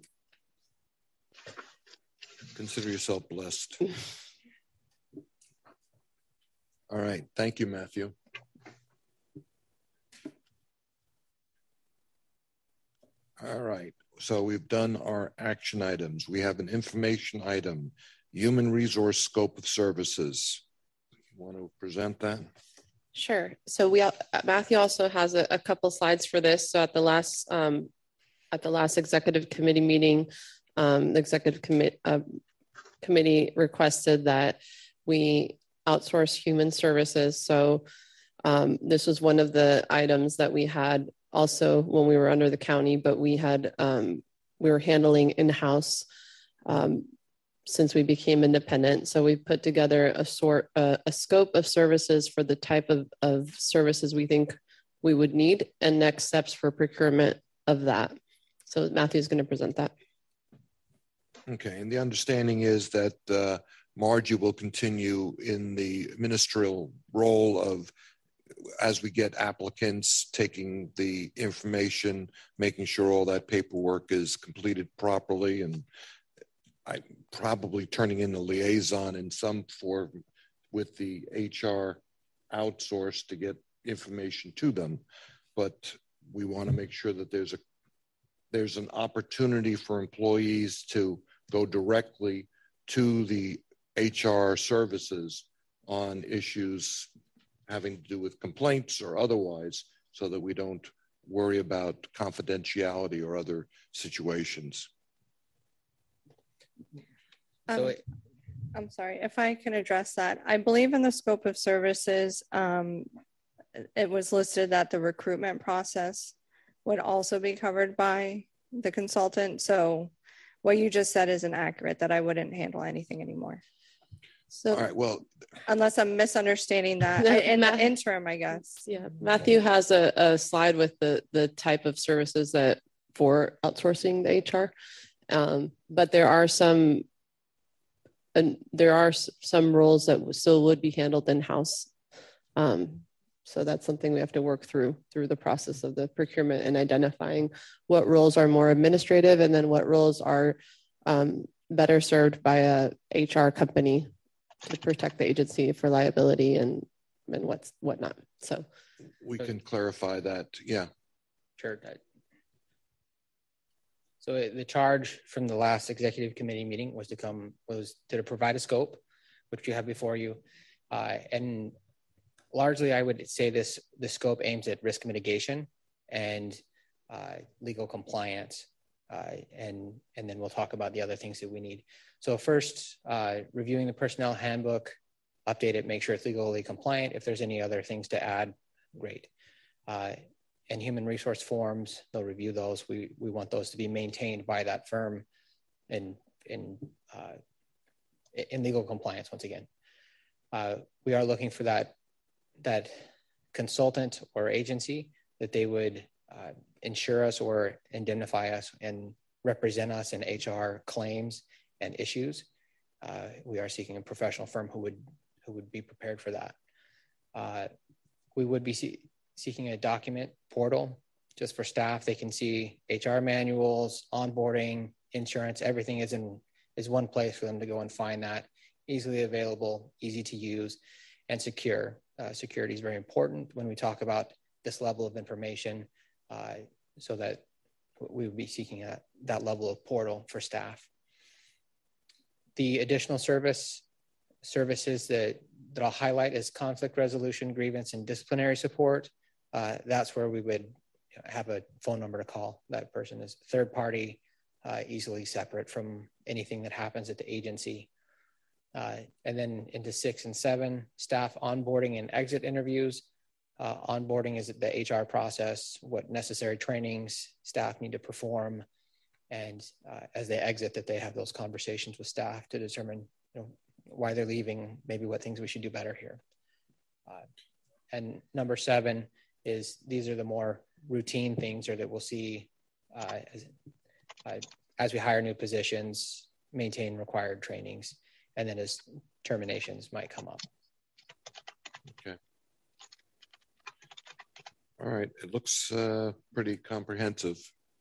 Consider yourself blessed. All right. Thank you, Matthew. All right. So we've done our action items. We have an information item, human resource scope of services. You want to present that? Sure. So Matthew also has a couple slides for this. So at the last executive committee meeting, the executive committee requested that we outsource human services. So this was one of the items that we had also when we were under the county, but we were handling in-house since we became independent. So we put together a scope of services for the type of services we think we would need and next steps for procurement of that. So Matthew's going to present that. Okay, and the understanding is that Margie will continue in the ministerial role of, as we get applicants, taking the information, making sure all that paperwork is completed properly and I'm probably turning in a liaison in some form with the HR outsource to get information to them. But we want to make sure that there's an opportunity for employees to go directly to the HR services on issues having to do with complaints or otherwise, so that we don't worry about confidentiality or other situations. I'm sorry, if I can address that. I believe in the scope of services, it was listed that the recruitment process would also be covered by the consultant. So what you just said is inaccurate, that I wouldn't handle anything anymore. So, all right, well, unless I'm misunderstanding that in the interim, I guess. Yeah, Matthew has a slide with the type of services that for outsourcing the HR, but there are some roles that still would be handled in-house. So that's something we have to work through the process of the procurement and identifying what roles are more administrative and then what roles are better served by a HR company to protect the agency for liability and whatnot. So we can clarify that. Yeah. Sure. So the charge from the last executive committee meeting was to provide a scope, which you have before you, and largely I would say the scope aims at risk mitigation and legal compliance, and then we'll talk about the other things that we need. So first, reviewing the personnel handbook, update it, make sure it's legally compliant. If there's any other things to add, great. And human resource forms, they'll review those. We want those to be maintained by that firm in legal compliance once again. We are looking for that consultant or agency that they would insure us or indemnify us and represent us in HR claims and issues. We are seeking a professional firm who would be prepared for that. We would be seeking a document portal just for staff. They can see HR manuals, onboarding, insurance, everything is one place for them to go and find that, easily available, easy to use, and secure. Security is very important when we talk about this level of information, so that we would be seeking that level of portal for staff. The additional services that I'll highlight is conflict resolution, grievance, and disciplinary support. That's where we would have a phone number to call. That person is third party, easily separate from anything that happens at the agency. And then into 6 and 7, staff onboarding and exit interviews. Onboarding is the HR process, what necessary trainings staff need to perform, and as they exit, that they have those conversations with staff to determine why they're leaving, maybe what things we should do better here. And number 7 is these are the more routine things, or that we'll see as we hire new positions, maintain required trainings, and then as terminations might come up. Okay. All right. It looks pretty comprehensive.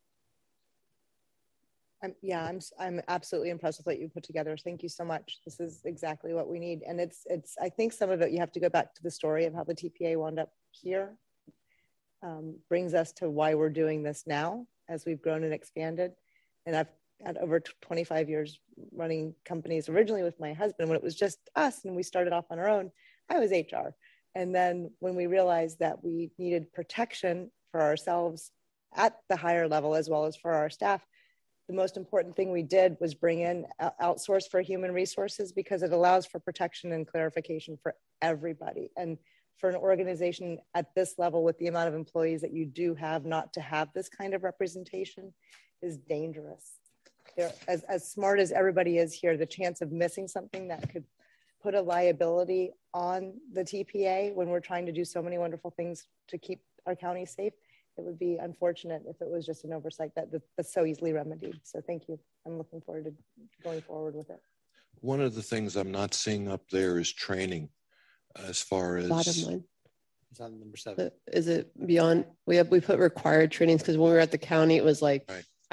I'm absolutely impressed with what you put together. Thank you so much. This is exactly what we need. And it's I think some of it, you have to go back to the story of how the TPA wound up here. Brings us to why we're doing this now as we've grown and expanded. And I've had over 25 years running companies, originally with my husband when it was just us and we started off on our own. I was HR. And then when we realized that we needed protection for ourselves at the higher level as well as for our staff, the most important thing we did was bring in outsource for human resources, because it allows for protection and clarification for everybody. And for an organization at this level with the amount of employees that you do have, not to have this kind of representation is dangerous. As smart as everybody is here, the chance of missing something that could put a liability on the TPA when we're trying to do so many wonderful things to keep our county safe, it would be unfortunate if it was just an oversight that's so easily remedied. So thank you. I'm looking forward to going forward with it. One of the things I'm not seeing up there is training, as far as bottom line. It's on number 7. Is it beyond? We put required trainings, because when we were at the county, it was like, right.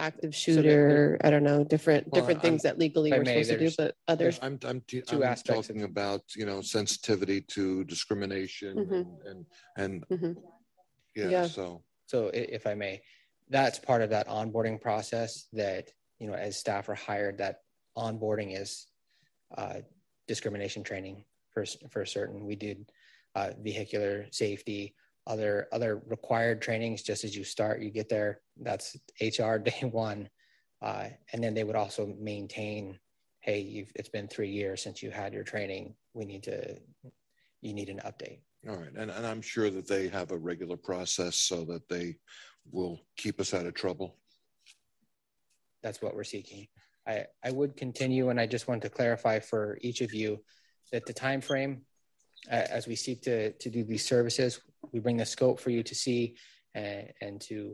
active shooter. I don't know, different things that legally we're supposed to do, but others. I'm aspects talking about, sensitivity to discrimination and yeah. So if I may, that's part of that onboarding process that, as staff are hired, that onboarding is discrimination training for certain. We did vehicular safety, other required trainings. Just as you start, you get there, that's HR day one. And then they would also maintain, hey, it's been 3 years since you had your training. You need an update. All right. And I'm sure that they have a regular process so that they will keep us out of trouble. That's what we're seeking. I would continue, and I just wanted to clarify for each of you that the time frame, as we seek to do these services, we bring the scope for you to see and to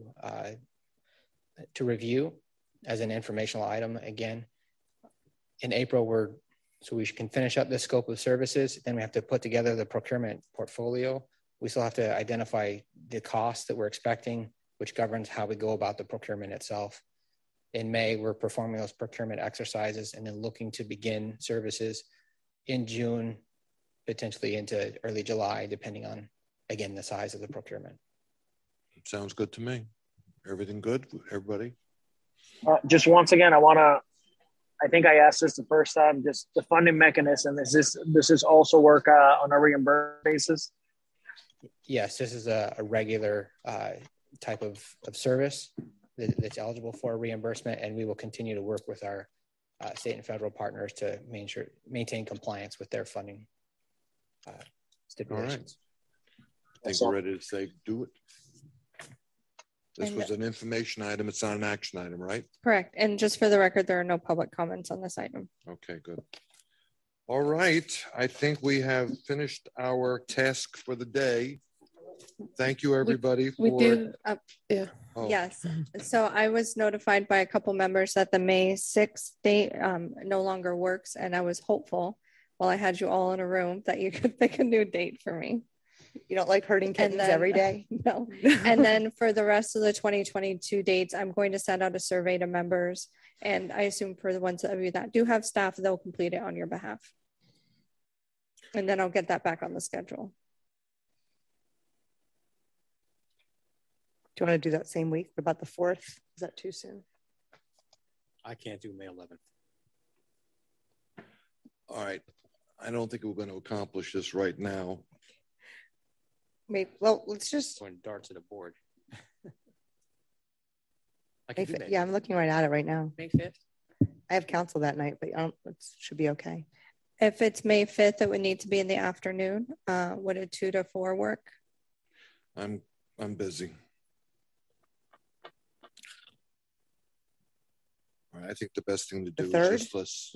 review as an informational item. Again, in April, so we can finish up the scope of services. Then we have to put together the procurement portfolio. We still have to identify the costs that we're expecting, which governs how we go about the procurement itself. In May, we're performing those procurement exercises and then looking to begin services in June, potentially into early July, depending on, again, the size of the procurement. Sounds good to me. Everything good, everybody? Just once again, I think I asked this the first time, just the funding mechanism. Does this also work on a reimbursed basis? Yes, this is a regular type of service that's eligible for reimbursement, and we will continue to work with our state and federal partners to maintain compliance with their funding stipulations. All right. I think we're ready to say do it. This was an information item. It's not an action item, right? Correct. And just for the record, there are no public comments on this item. Okay, good. All right. I think we have finished our task for the day. Thank you, everybody. Yes. So I was notified by a couple members that the May 6th date no longer works. And I was hopeful while I had you all in a room that you could pick a new date for me. You don't like hurting kittens every day? No. And then for the rest of the 2022 dates, I'm going to send out a survey to members. And I assume for the ones of you that do have staff, they'll complete it on your behalf. And then I'll get that back on the schedule. Do you want to do that same week? What about the 4th? Is that too soon? I can't do May 11th. All right. I don't think we're going to accomplish this right now. Maybe, well, let's just throwing darts at a board. Yeah, I'm looking right at it right now. May 5th. I have council that night, but it should be okay. If it's May 5th, it would need to be in the afternoon. Would a 2 to 4 work? I'm busy. All right, I think the best thing to do is just let's.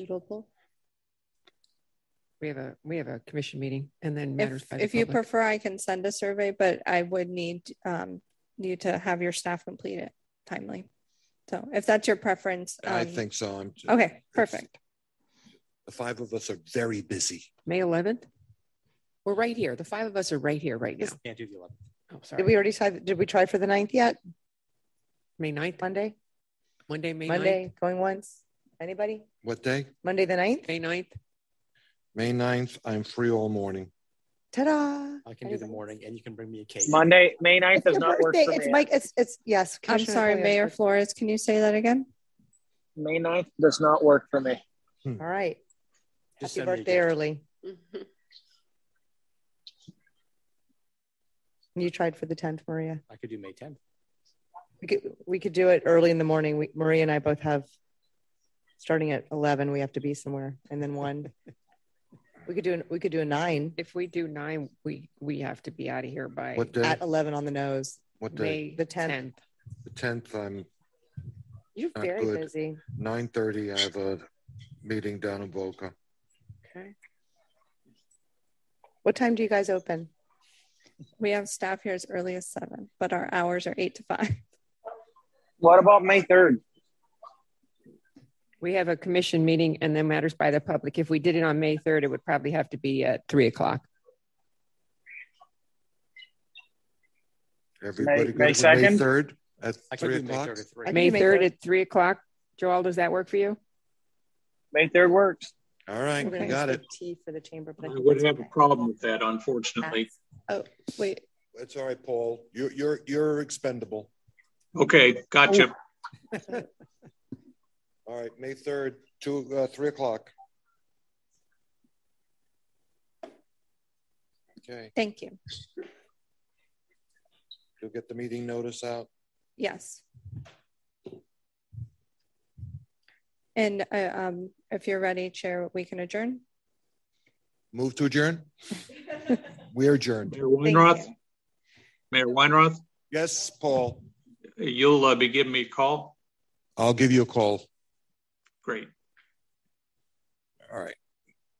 We have a commission meeting, and then matters by the if you prefer, I can send a survey, but I would need you to have your staff complete it timely. So if that's your preference, I think so. Okay, perfect. The 5 of us are very busy. May 11th. We're right here. The 5 of us are right here right now. Can't do the 11th. Oh, sorry. Did we already decide? Did we try for the 9th yet? May 9th. Monday, May 9th. Going once. Anybody? What day? Monday the 9th. May 9th. May 9th, I'm free all morning. Ta-da! I can do the morning, and you can bring me a cake. Monday, May 9th does not work for me. It's Mike. It's yes. I'm sorry, Mayor Flores. Can you say that again? May 9th does not work for me. All right. Just Happy birthday early. You tried for the 10th, Maria. I could do May 10th. We could do it early in the morning. Maria and I both have, starting at 11, we have to be somewhere, and then 1. We could do a 9. If we do 9, we have to be out of here by what day? At 11 on the nose. What day? May the 10th. The 10th, I'm. You're very busy. 9:30, I have a meeting down in Boca. Okay. What time do you guys open? We have staff here as early as 7, but our hours are 8 to 5. What about May 3rd? We have a commission meeting, and then matters by the public. If we did it on May 3rd, it would probably have to be at 3:00. Everybody May good for May 3rd? At 3 o'clock? May 3rd at 3 o'clock. Joel, does that work for you? May 3rd works. All right, we got it. T for the chamber, but I would have a problem with that, unfortunately. Oh, wait. That's all right, Paul. You're expendable. Okay, gotcha. All right, May 3rd, 3 o'clock. Okay. Thank you. You'll get the meeting notice out? Yes. And if you're ready, Chair, we can adjourn. Move to adjourn? We are adjourned. Mayor Weinroth? Mayor Weinroth? Yes, Paul. You'll be giving me a call? I'll give you a call. Great. All right.